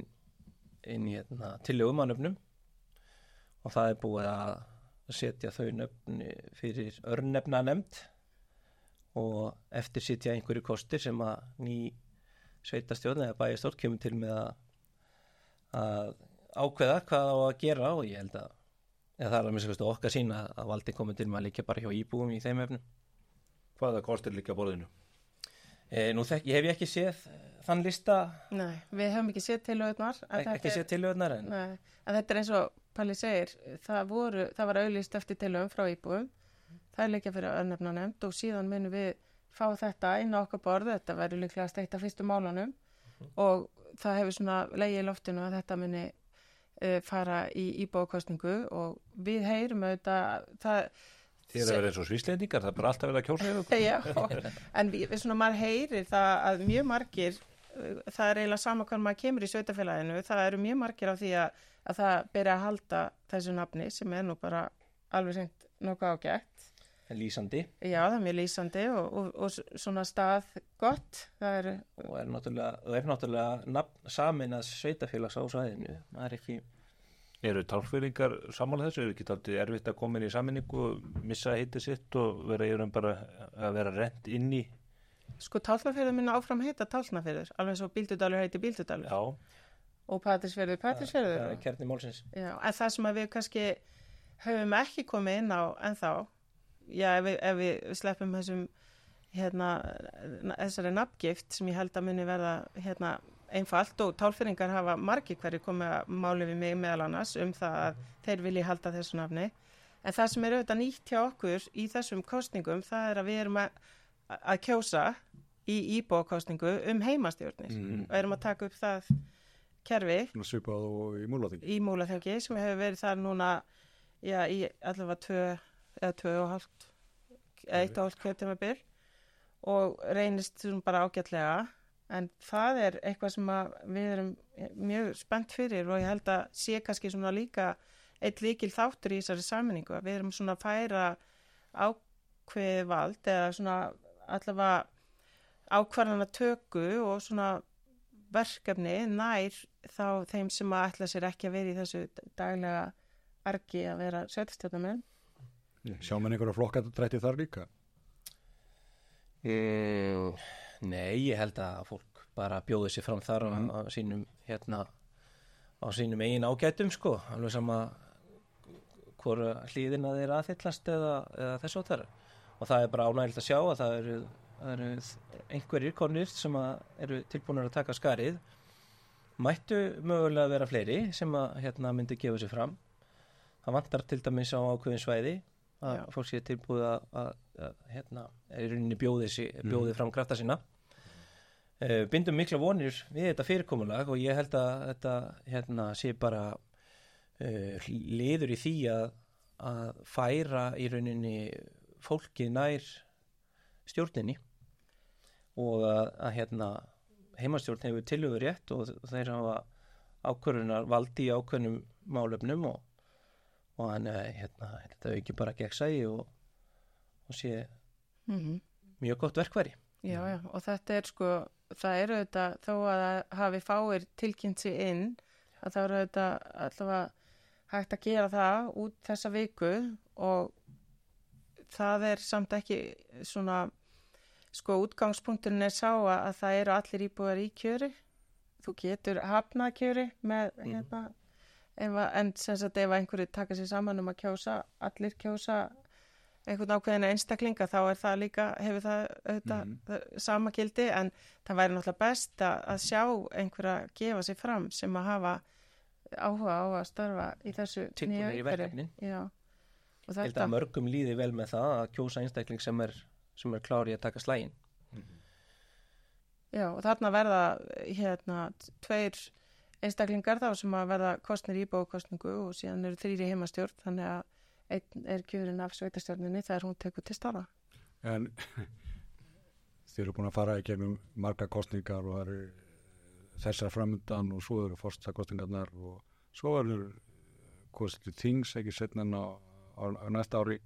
tillögum að nöfnum og það búið að setja þau nöfn fyrir örnefnanefnd og eftir sitja einhverju kostir sem að ný sveitastjórn eða bæjarstjórn kemur til með að ákveða hvað á að gera og ég held að það að minnst okkar sína að valdi komið til með að liggja bara hjá íbúum í þeim efnum. Hvaða kostir liggja á borðinu? Ég hef ekki séð þann lista. Nei, við hefum ekki séð tillögurnar. Ekki séð tillögurnar en þetta eins og Palli segir, það var auglýst eftir tillögum frá íbúum. Það liggja fyrir örnefnanefnd og síðan munum við fá þetta inn á okkar borð, þetta verður líklega steikt af fyrstu málunum og það hefur svona legið í loftinu að þetta muni fara í íbúakostningu og við heyrum auðvitað Þið verður eins og svíslendingar, það bara alltaf verið að kjósa yfir. Já, en við svona maður heyrir það að mjög margir, það eiginlega sama hvað maður kemur í sveitafélaginu, það eru mjög margir á því að það byrja að halda þessu nafni sem nú bara alveg seint nokkuð ágætt. Lýsandi. Já, það mjög lýsandi og svona stað gott. Og náttúrulega nafn sameinað sveitafélags á svæðinu. Það ekki... Eru tálfeyringar sammála þessu? Er ekki taldið erfitt að koma inn í sameiningu og missa heitið sitt og vera bara að vera rent inn í? Sko Tálknafjörður minna áfram heita Tálknafjörður, alveg svo Bíldudalur heiti Bíldudalur. Já. Og Patreksfjörður Patreksfjörður. Það kjarni málsins. Já, en það sem að við kannski höfum ekki komið inn á ennþá, já, ef við sleppum þessum þessari nafngift sem ég held að muni verða einfalt og tálfyrringar hafa margir hverju komið að máli við mig meðal annars það að þeir vilji halda þessu nafni. En það sem auðvitað nýtt hjá okkur í þessum kosningum, það að við erum að kjósa í íbúakosningu heimastjórnir og erum að taka upp það kerfi. Svipað og í Múlaþingi. Í Múlaþingi sem hefur verið þar núna, í allavega 1,5 kjörtímabil og reynist bara ágætlega. En það eitthvað sem við erum mjög spennt fyrir og ég held að sé kannski svona líka eitt lykil þáttur í þessari sameiningu. Við erum svona að færa ákveðið vald eða svona allavega ákvarðana töku og svona verkefni nær þá þeim sem að ætla sér ekki að vera í þessu daglega argi að vera sveitarstjórnarmenn. Sjá menn einhverja flokkadrætti þar líka? Nei, ég held að fólk bara bjóði sér fram þar á sínum á sínum eigin ágætum sko, alveg sama hvora hlýðina þeir aðhyllast eða þess áttar. Og það bara ánægilegt að sjá að það eru einhverjir konur sem eru tilbúinir að taka skarið. Mættu mögulega vera fleiri sem myndi gefa sér fram. Það vantar til dæmis á ákveðin svæði að fólk sé tilbúið að í rauninni bjóði fram krafta sína. Bindum mikla vonir við þetta fyrirkomulag og ég held að þetta sé bara liður í því að færa í rauninni fólki nær stjórninni og að heimastjórn hefur tillögur rétt og þeir hafa ákvörðunar valdi í ákveðnum málefnum og þetta ekki bara gegnsæi og sé mjög gott verkværi. Já, og þetta sko, það auðvitað, þó að það hafi fáir tilkynnt sig inn, að það auðvitað allavega hægt að gera það út þessa viku og það samt ekki svona, sko, útgangspunkturinn sá að það eru allir íbúar í kjöri. Þú getur hafnað kjöri með, en sem sagt ef einhverju taka sér saman að kjósa, allir kjósa einhvern ákveðina einstaklinga, þá það líka, hefur það auðvitað sama gildi, en það væri náttúrulega best að sjá einhverja gefa sig fram sem að hafa áhuga á að starfa í þessu nýja verkefnin. Já. Og þetta held að mörgum líði vel með það að kjósa einstakling sem er klári að taka slaginn. Já, og þarna verða 2 einstaklingar þá sem að verða kosnir í íbúakosningu og síðan eru 3 í heimastjórn, þannig að einn kjörinn af sveitarstjórninni þegar hún tekur til starfa. En þið eru búin að fara í gegnum marga kosningar og það eru þessar framundan og svo eru forsetakosningarnar og svo verður kosið til þings ekki seinna á næsta ári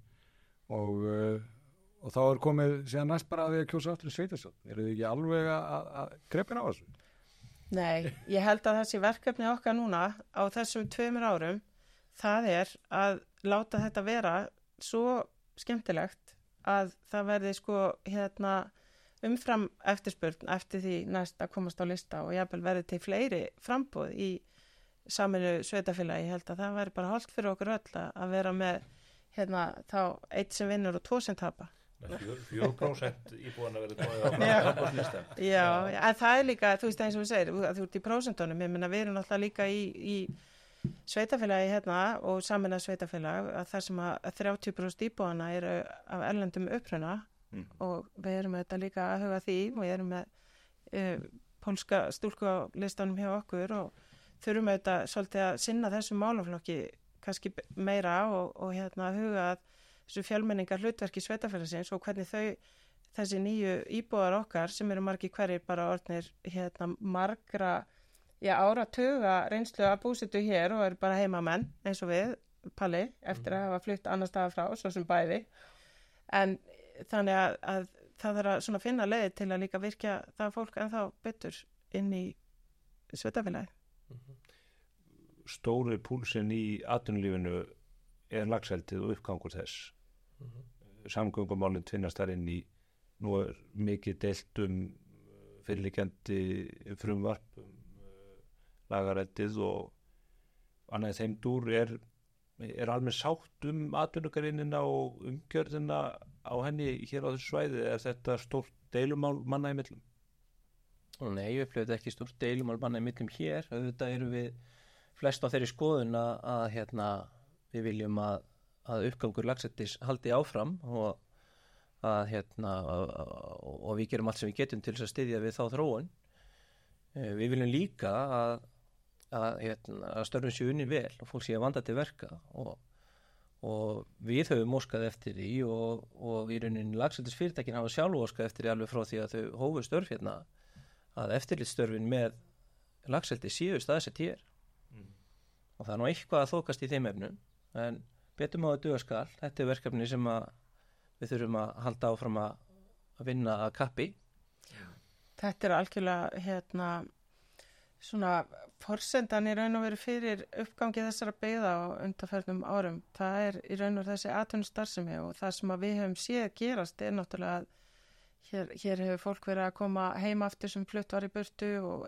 og þá komið síðan næst bara að því að kjósa aftur í sveitarstjórn. Eru þið ekki alveg að greipina á þessu? Nei, ég held að þessi verkefni okkar núna á þessum 2 árum, það að láta þetta vera svo skemmtilegt að það verði sko umfram eftirspurn eftir því næst að komast á lista og jafnvel verði til fleiri framboð í sameinuðu sveitarfélagi. Ég held að það væri bara hollt fyrir okkur öll að vera með þá 1 sem vinnur og 2 sem tapa. 4% íbúana verið tóið á lista. Já, en það líka, þú veist eins og við segir, þú ert í prósentunum, ég meina við erum alltaf líka í sveitafélagi og sameinað sveitafélag að þar sem að 30% íbúana eru af erlendum uppruna og við erum þetta líka að huga því og við erum með pólska stúlku á listanum hjá okkur og þurfum þetta svolítið að sinna þessum málaflokki kannski meira og að huga að þessu fjölmenningar hlutverki sveitafélagsins og hvernig þessi nýju íbúar okkar sem eru margir hverjir bara orðnir margra áratuga reynslu að búsetu hér og eru bara heimamenn eins og við, Palli, eftir að hafa flutt annar staðar frá, svo sem bæði. En þannig að það þarf að svona finna leiði til að líka virkja það fólk ennþá betur inn í sveitafélagi. Stóri púlsinn í atvinnulífinu Laxeldið og uppgangur þess. Samgöngumálin tvinnast þar inn í, nú mikið deilt fyrirliggjandi frumvarp lagareldið og annað þeim dúr er alveg sátt atvinnugarinnina og umgjörðina á henni hér á þessu svæði. Er þetta stórt deilumál manna í millum? Og nei, ég upplifði ekki stórt deilumál í millum hér. Auðvitað erum við flest á þeirri skoðun að við viljum að uppgangur laxeldis haldi áfram og og við gerum allt sem við getum til þess að styðja við þá þróun. Við viljum líka að störfum séu unnin vel og fólk sé að vanda til verka og við höfum óskað eftir því og í rauninni laxeldisfyrirtækin hafa sjálf óskað eftir því alveg frá því að þau hófu störf að eftirlitsstörfin með laxeldi séu staðsett hér og það er nú eitthvað að þokast í þeim efnum en betur má að duga skal. Þetta er verkefni sem við þurfum að halda áfram að vinna að kappi. Þetta er algjörlega svona forsendan í raun og veru fyrir uppgangi þessara byggða á undanförnum árum. Það er í raun og veru þessi atvinnustarfsemi og það sem við höfum séð gerast er náttúrulega að hér hefur fólk verið að koma heim aftur sem flutt var í burtu og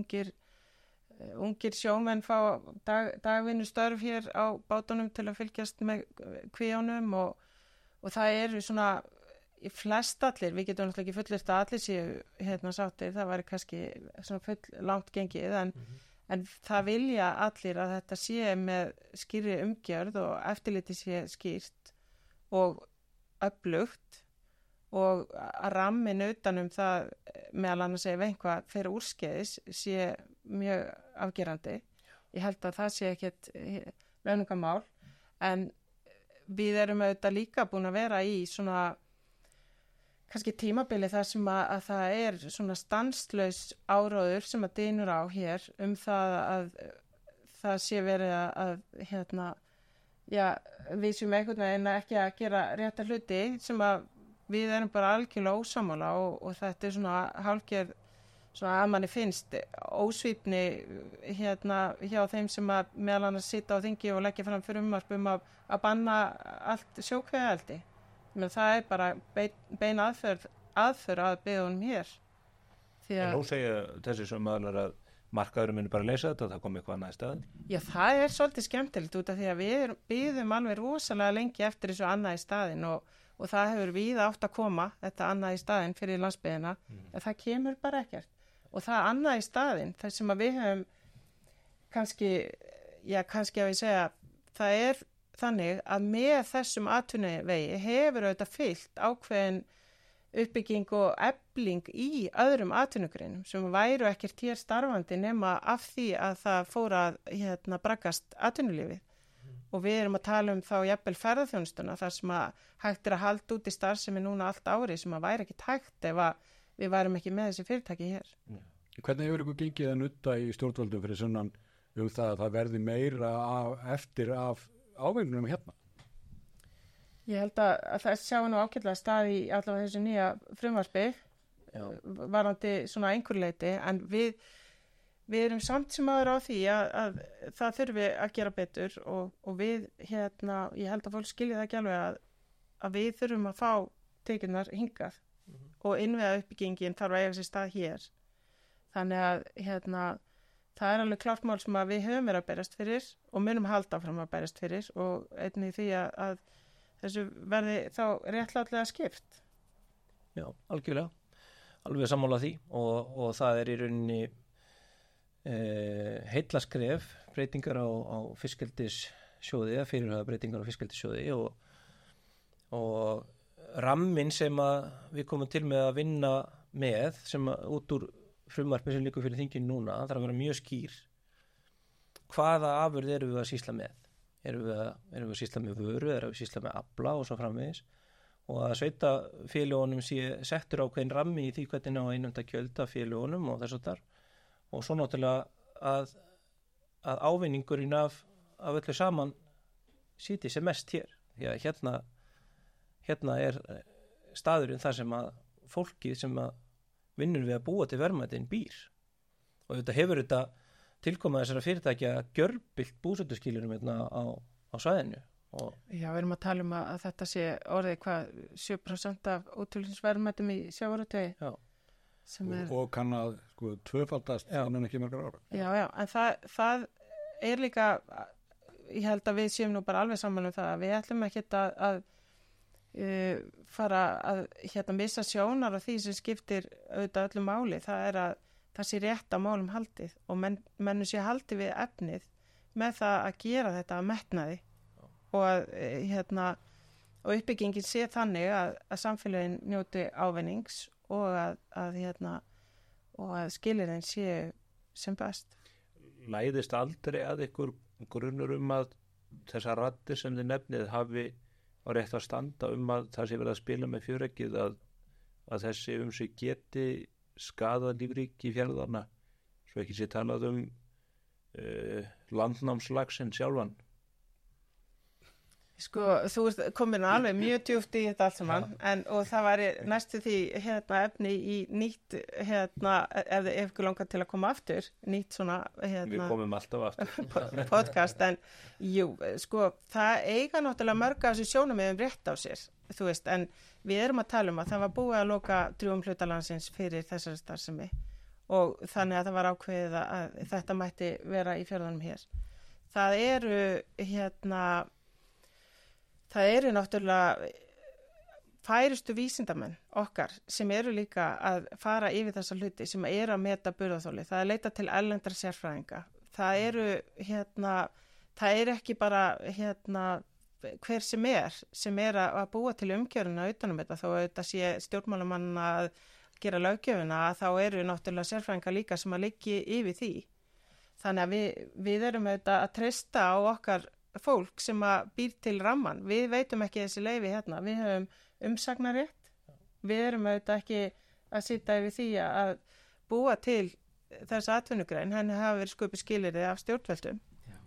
ungir sjómenn fá dagvinnustörf hér á bátunum til að fylgjast með kvíunum og það eru svona í flest allir, við getum náttúrulega ekki fullyrt að allir séu sáttir, það væri kannski svona full langt gengið en það vilja allir að þetta sé með skýrri umgjörð og eftirliti sé skýrt og öflugt og að rammin utanum það meðal annars ef einhvað fyrir úrskeiðis sé mjög afgerandi. Ég held að það sé ekkert launungamál en við erum auðvitað líka búin að vera í svona kannski tímabili þar sem að það er svona stanslaus áróður sem að dynur á hér það að það sé verið að við sem einhvern veginn ekki að gera rétta hluti sem að við erum bara algjörlega ósammála og þetta er svona hálfgerð svona að manni finnst ósvífni hjá þeim sem að meðal annars sita á þingi og leggja fram frumvarp að banna allt sjókvíaeldi. Það er bara bein aðför að byggðunum hér. En nú segja þessi sem aðlar að markaðurum muni bara leysa þetta og það kom eitthvað annað í staðinn? Já, það er svolítið skemmtilegt út af því að við bíðum alveg rosalega lengi eftir þessu annað í staðinn og það hefur víða átt að koma þetta annað í staðinn fyrir landsbyggðina en það kemur bara ekkert. Og það annað í staðinn, það sem að við höfum kannski að við segja, það er þannig að með þessum atvinnuvegi hefur auðvitað fyllt ákveðin uppbygging og efling í öðrum atvinnugreinum sem væru ekkert hér starfandi nema af því að það fór að braggast atvinnulífið. Og við erum að tala þá jafnvel ferðaþjónustuna þar sem að hægt er að halda út í starfsemi núna allt árið sem að væri ekkert hægt ef að við værum ekki með þessi fyrirtæki hér. Hvernig hefur ykkur gengið að nutta í stjórnvöldum fyrir sunnan það að það verði meira eftir af áveginum hérna? Ég held að það sjá nú ágætlega stað í allavega þessu nýja frumvarpi varðandi svona einhverju leyti en við erum samt sem aður á því að það þurfi að gera betur og við ég held að fólk skilji það ekki alveg að við þurfum að fá tekjurnar hingað og innviða uppbyggingin þarf að eiga sér stað hér. Þannig að það er alveg klárt mál sem að við höfum verið að berast fyrir og munum halda fram að berast fyrir og einnig því að þessu verði þá réttlálega skipt. Já, algjörlega. Alveg sammála því og það er í rauninni heillaskref breytingar á fiskeldissjóði eða fyrirhugaðar breytingar á fiskeldissjóði og rammin sem að við komum til með að vinna með sem að út úr frumvarpi sem liggur fyrir þinginu núna þarf að vera mjög skýr hvaða afurð erum við að sýsla með erum við að sýsla með vöru erum við að sýsla með afla og svo framvegis og að sveitafélögunum sé settur ákveðin rammi í því hvernig á innumta gjölda félögunum og þess að þar og svo náttúrulega að ávinningurinn af öllu saman sýti sem mest hér því að hérna er staðurinn þar sem að fólkið sem að vinnur við að búa til verðmætin býr og þetta hefur þetta tilkomað þessara fyrirtækja gjörbylt búsetuskilurum á svæðinu. Já, við erum að tala að þetta sé orðið 7% af útflutningsverðmætum í sjávarútvegi. Já. Og kann að tvöfaldast innan ekki margar ára. Já, en það er líka, ég held að við séum nú bara alveg saman það að við ætlum ekkert að fara að missa sjónar og því sem skiptir auðvitað öllu máli, það er að það sé rétt á málum haldið og mennu sé haldið við efnið með það að gera þetta að metnaði og að og uppbyggingin sé þannig að samfélagin njóti ávinnings og að skilirinn sé sem best. Læðist aldrei að ykkur grunnur að þessar raddir sem þið nefnið hafi á rétt að standa að það sé verið að spila með fjöreggið að þessi sig geti skadað lífríki fjörðarna svo ekki sé talað landnámslagsinn sjálfan. Sko, þú ert komin alveg mjög djúpt í þetta allt saman og það var næstu því efni í nýtt ef ykkur langar til að koma aftur nýtt svona Við komum alltaf aftur podcast, en jú, sko, það eiga náttúrulega mörg af þessu sjónarmiðum rétt á sér, þú veist, en við erum að tala að það var búið að loka drjúgum hluta landsins fyrir þessari starfsemi og þannig að það var ákveðið að þetta mætti vera í fjörðunum hér. Það eru náttúrulega færustu vísindamenn okkar sem eru líka að fara yfir þessa hluti, sem eru að meta burðarþoli. Það er leita til erlendra sérfræðinga. Það eru ekki bara hver sem er að búa til umgjöruna utanum þetta, þó að þetta sé stjórnmálamann að gera löggjöfina, þá eru náttúrulega sérfræðinga líka sem að liggi yfir því. Þannig að við erum auðvitað að treysta á okkar fólk sem að býr til ramman. Við veitum ekki þessi leyfi við höfum umsagnarétt, við erum auðvitað ekki að sitja yfir því að búa til þessa atvinnugrein, henni hafa verið sköpuð skilyrði af stjórnvöldum.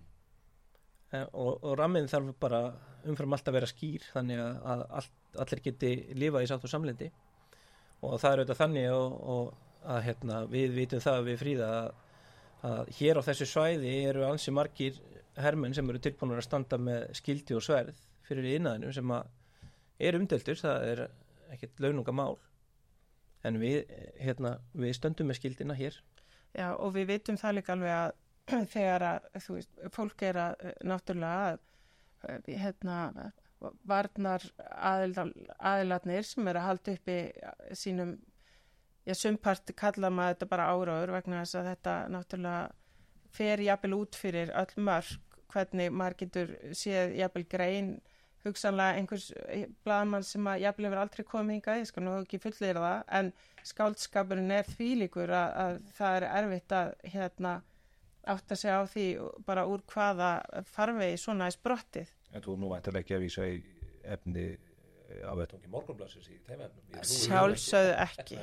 Og ramminn þarf bara umfram allt að vera skýr, þannig að allir geti lifað í sátt og samlyndi, og það er auðvitað þannig og að við vitum það við Fríða að hér á þessu svæði eru ansi margir hermenn sem eru tilbúinir að standa með skildi og sverð fyrir iðnaðinum sem er umdeltur, það er ekkert launungamál, en við stöndum með skildina hér. Já, og við vitum það líka alveg að þegar fólk er að náttúrulega varnar aðilarnir sem er að halda uppi sínum, sumpart kalla maður þetta bara áróður vegna þess að þetta náttúrulega fer jafnvel út fyrir öll mörk, hvernig maður getur séð jafnvel grein, hugsanlega einhvers blaðmann sem að jafnvel hefur aldrei komið hingað, ég skal nú ekki fullyrða það, en skáldskapurinn er þvílíkur að það er erfitt að átta sig á því bara úr hvaða farvegi svona er sprottið. En þú nú væntanlega ekki að vísa í efni á vettvangi Morgunblaðsins í þeim efnum? Sjálfsögðu ekki.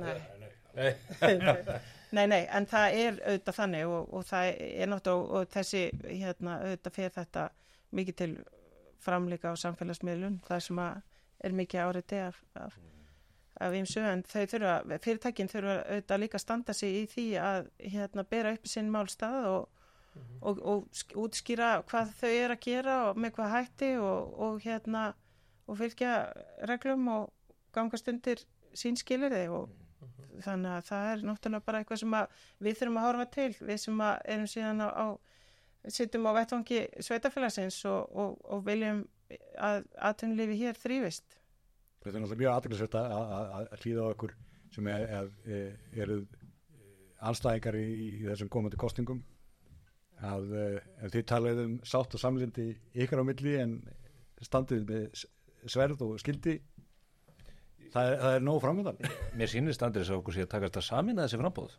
Nei, en það er auðvitað þannig og það er náttúrulega, og þessi auðvitað fer þetta mikið til framlíka á samfélagsmiðlun, það sem er mikið áriti af ýmsu, en fyrirtækin þurfa auðvitað líka að standa sig í því að bera upp sinn málstað og útskýra hvað þau eru að gera og með hvað hætti og fylgja reglum og gangast undir sín skilyrði og þannig að það er náttúrulega bara eitthvað sem við þurfum að horfa til, við sem erum síðan sittum á vettvangi sveitafélagsins og viljum að atvinnulífi hér þrífist. Þetta er náttúrulega mjög athyglisvert að hlýða á okkur sem eru andstæðingar í þessum komandi kosningum, að þið talaðu sátt og samlyndi ykkar á milli en standið með sverð og skildi. Það er nóg framöndan. Mér sýnir standir þess að okkur sé að takast að samina þessi frambóð.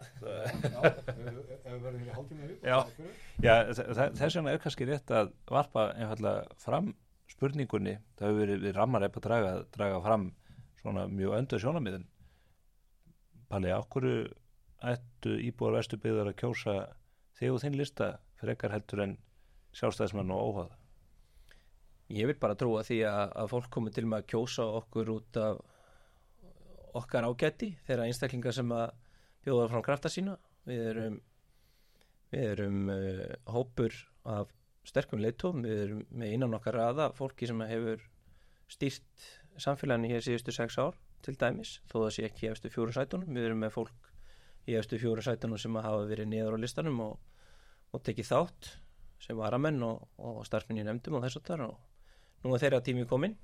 Já, þess vegna er kannski rétt að varpa einfallega fram spurningunni. Það hefur verið rammarepp að draga fram svona mjög önduð sjónarmiðin. Palli, á hverju ættu íbúar Vesturbyggðar að kjósa þig og þinn lista frekar heldur en sjálfstæðismenn og óháða? Ég vil bara trúa því að fólk komi til með að kjósa okkur út af okkar ágæti, þeirra einstaklingar sem að bjóða fram krafta sína. Við erum hópur af sterkum leiðtogum, við erum með innan okkar raða fólki sem hefur stýrt samfélaginu hér síðustu 6 ár til dæmis, þó það sé ekki í efstu 4 sætunum. Við erum með fólk í efstu 4 sætunum sem hafa verið niður á listanum og tekið þátt sem varamenn og starfsmenn í nefndum og þess að þar, og nú er þeirra tími komin.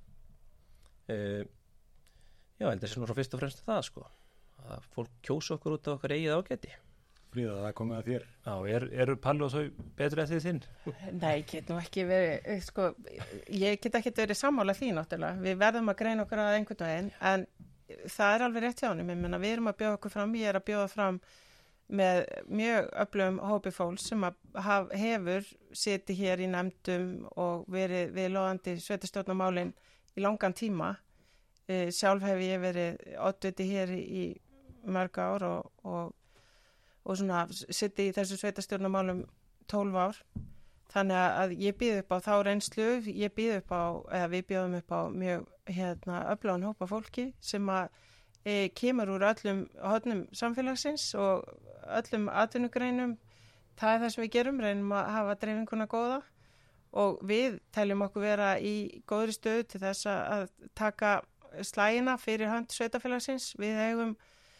Já, held að það sé nú svo fyrst og fremst það, að fólk kjósa okkur út af okkar eigið ágæti. Fríða, það komið að þér. Já, eru Palli og þau betri eftir þinn? Nei, get nú ekki verið, sko, ég get ekki verið sammála því náttúrulega. Við verðum að greina okkur að einhvern veginn, en það er alveg rétt hjá honum. Ég meina, við erum að bjóða okkur fram, ég er að bjóða fram með mjög öflugum hópi fólks sem hefur setið hér í nefndum og verið við loðandi sveitarstjórnarmálin í langan tíma. Sjálf hef ég verið oddviti hér í mörg ár og svona sitti í þessu sveitarstjórnarmálum 12 ár. Þannig að ég býð upp á þá reynslu, við býðum upp á mjög öflugan hópa fólki sem kemur úr öllum hornum samfélagsins og öllum atvinnugreinum. Það er það sem við gerum, reynum að hafa dreifinguna góða og við teljum okkur vera í góðri stöðu til þess að taka slagina fyrir hönd sveitafélagsins. Við eigum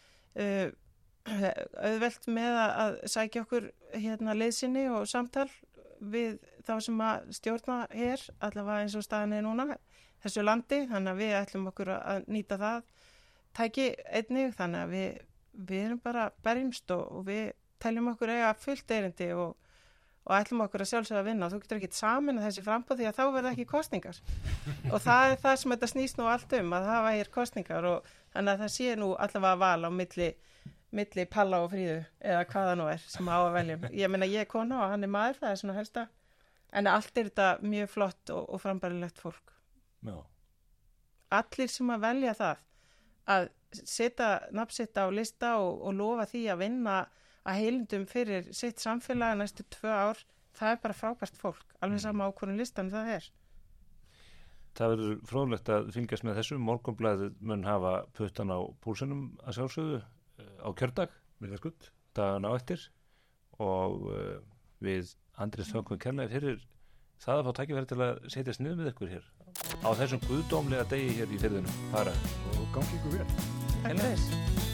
auðvelt með að sækja okkur leiðsinni og samtal við þá sem að stjórna hér, allavega eins og staðan er núna þessu landi, þannig að við ætlum okkur að nýta það tæki einnig, þannig að við erum bara berjumst og við teljum okkur eiga fullt erindi og ætlum okkur að sjálfsögða að vinna og þú getur ekki samin að þessi framboð því að þá verða ekki kosningar og það er það sem þetta snýst nú allt að hafa hér kosningar og þannig að það sé nú allavega val á milli Palla og Fríðu eða hvaða nú er sem á að veljum. Ég meina ég er kona og hann er maður, það er svona helsta. En allt er þetta mjög flott og frambærilegt fólk. Já. Allir sem að velja það að setja nafnsitt á lista og lofa því að vinna að heilindum fyrir sitt samfélag næstu 2 ár, það er bara frábært fólk. Alveg sama á hvernig listan það er. Það verður fróðlegt að fylgjast með þessu. Morgunblaðið mun hafa puttan á púlsunum að sjálfsögðu á kjördag, dagana á eftir og við Andrés þökkum kærlega fyrir það að fá tækifæri til að setjast niður með ykkur hér á þessum guðdómlega degi hér í firðinum. Og gangi ykkur vel. Takk fyrir.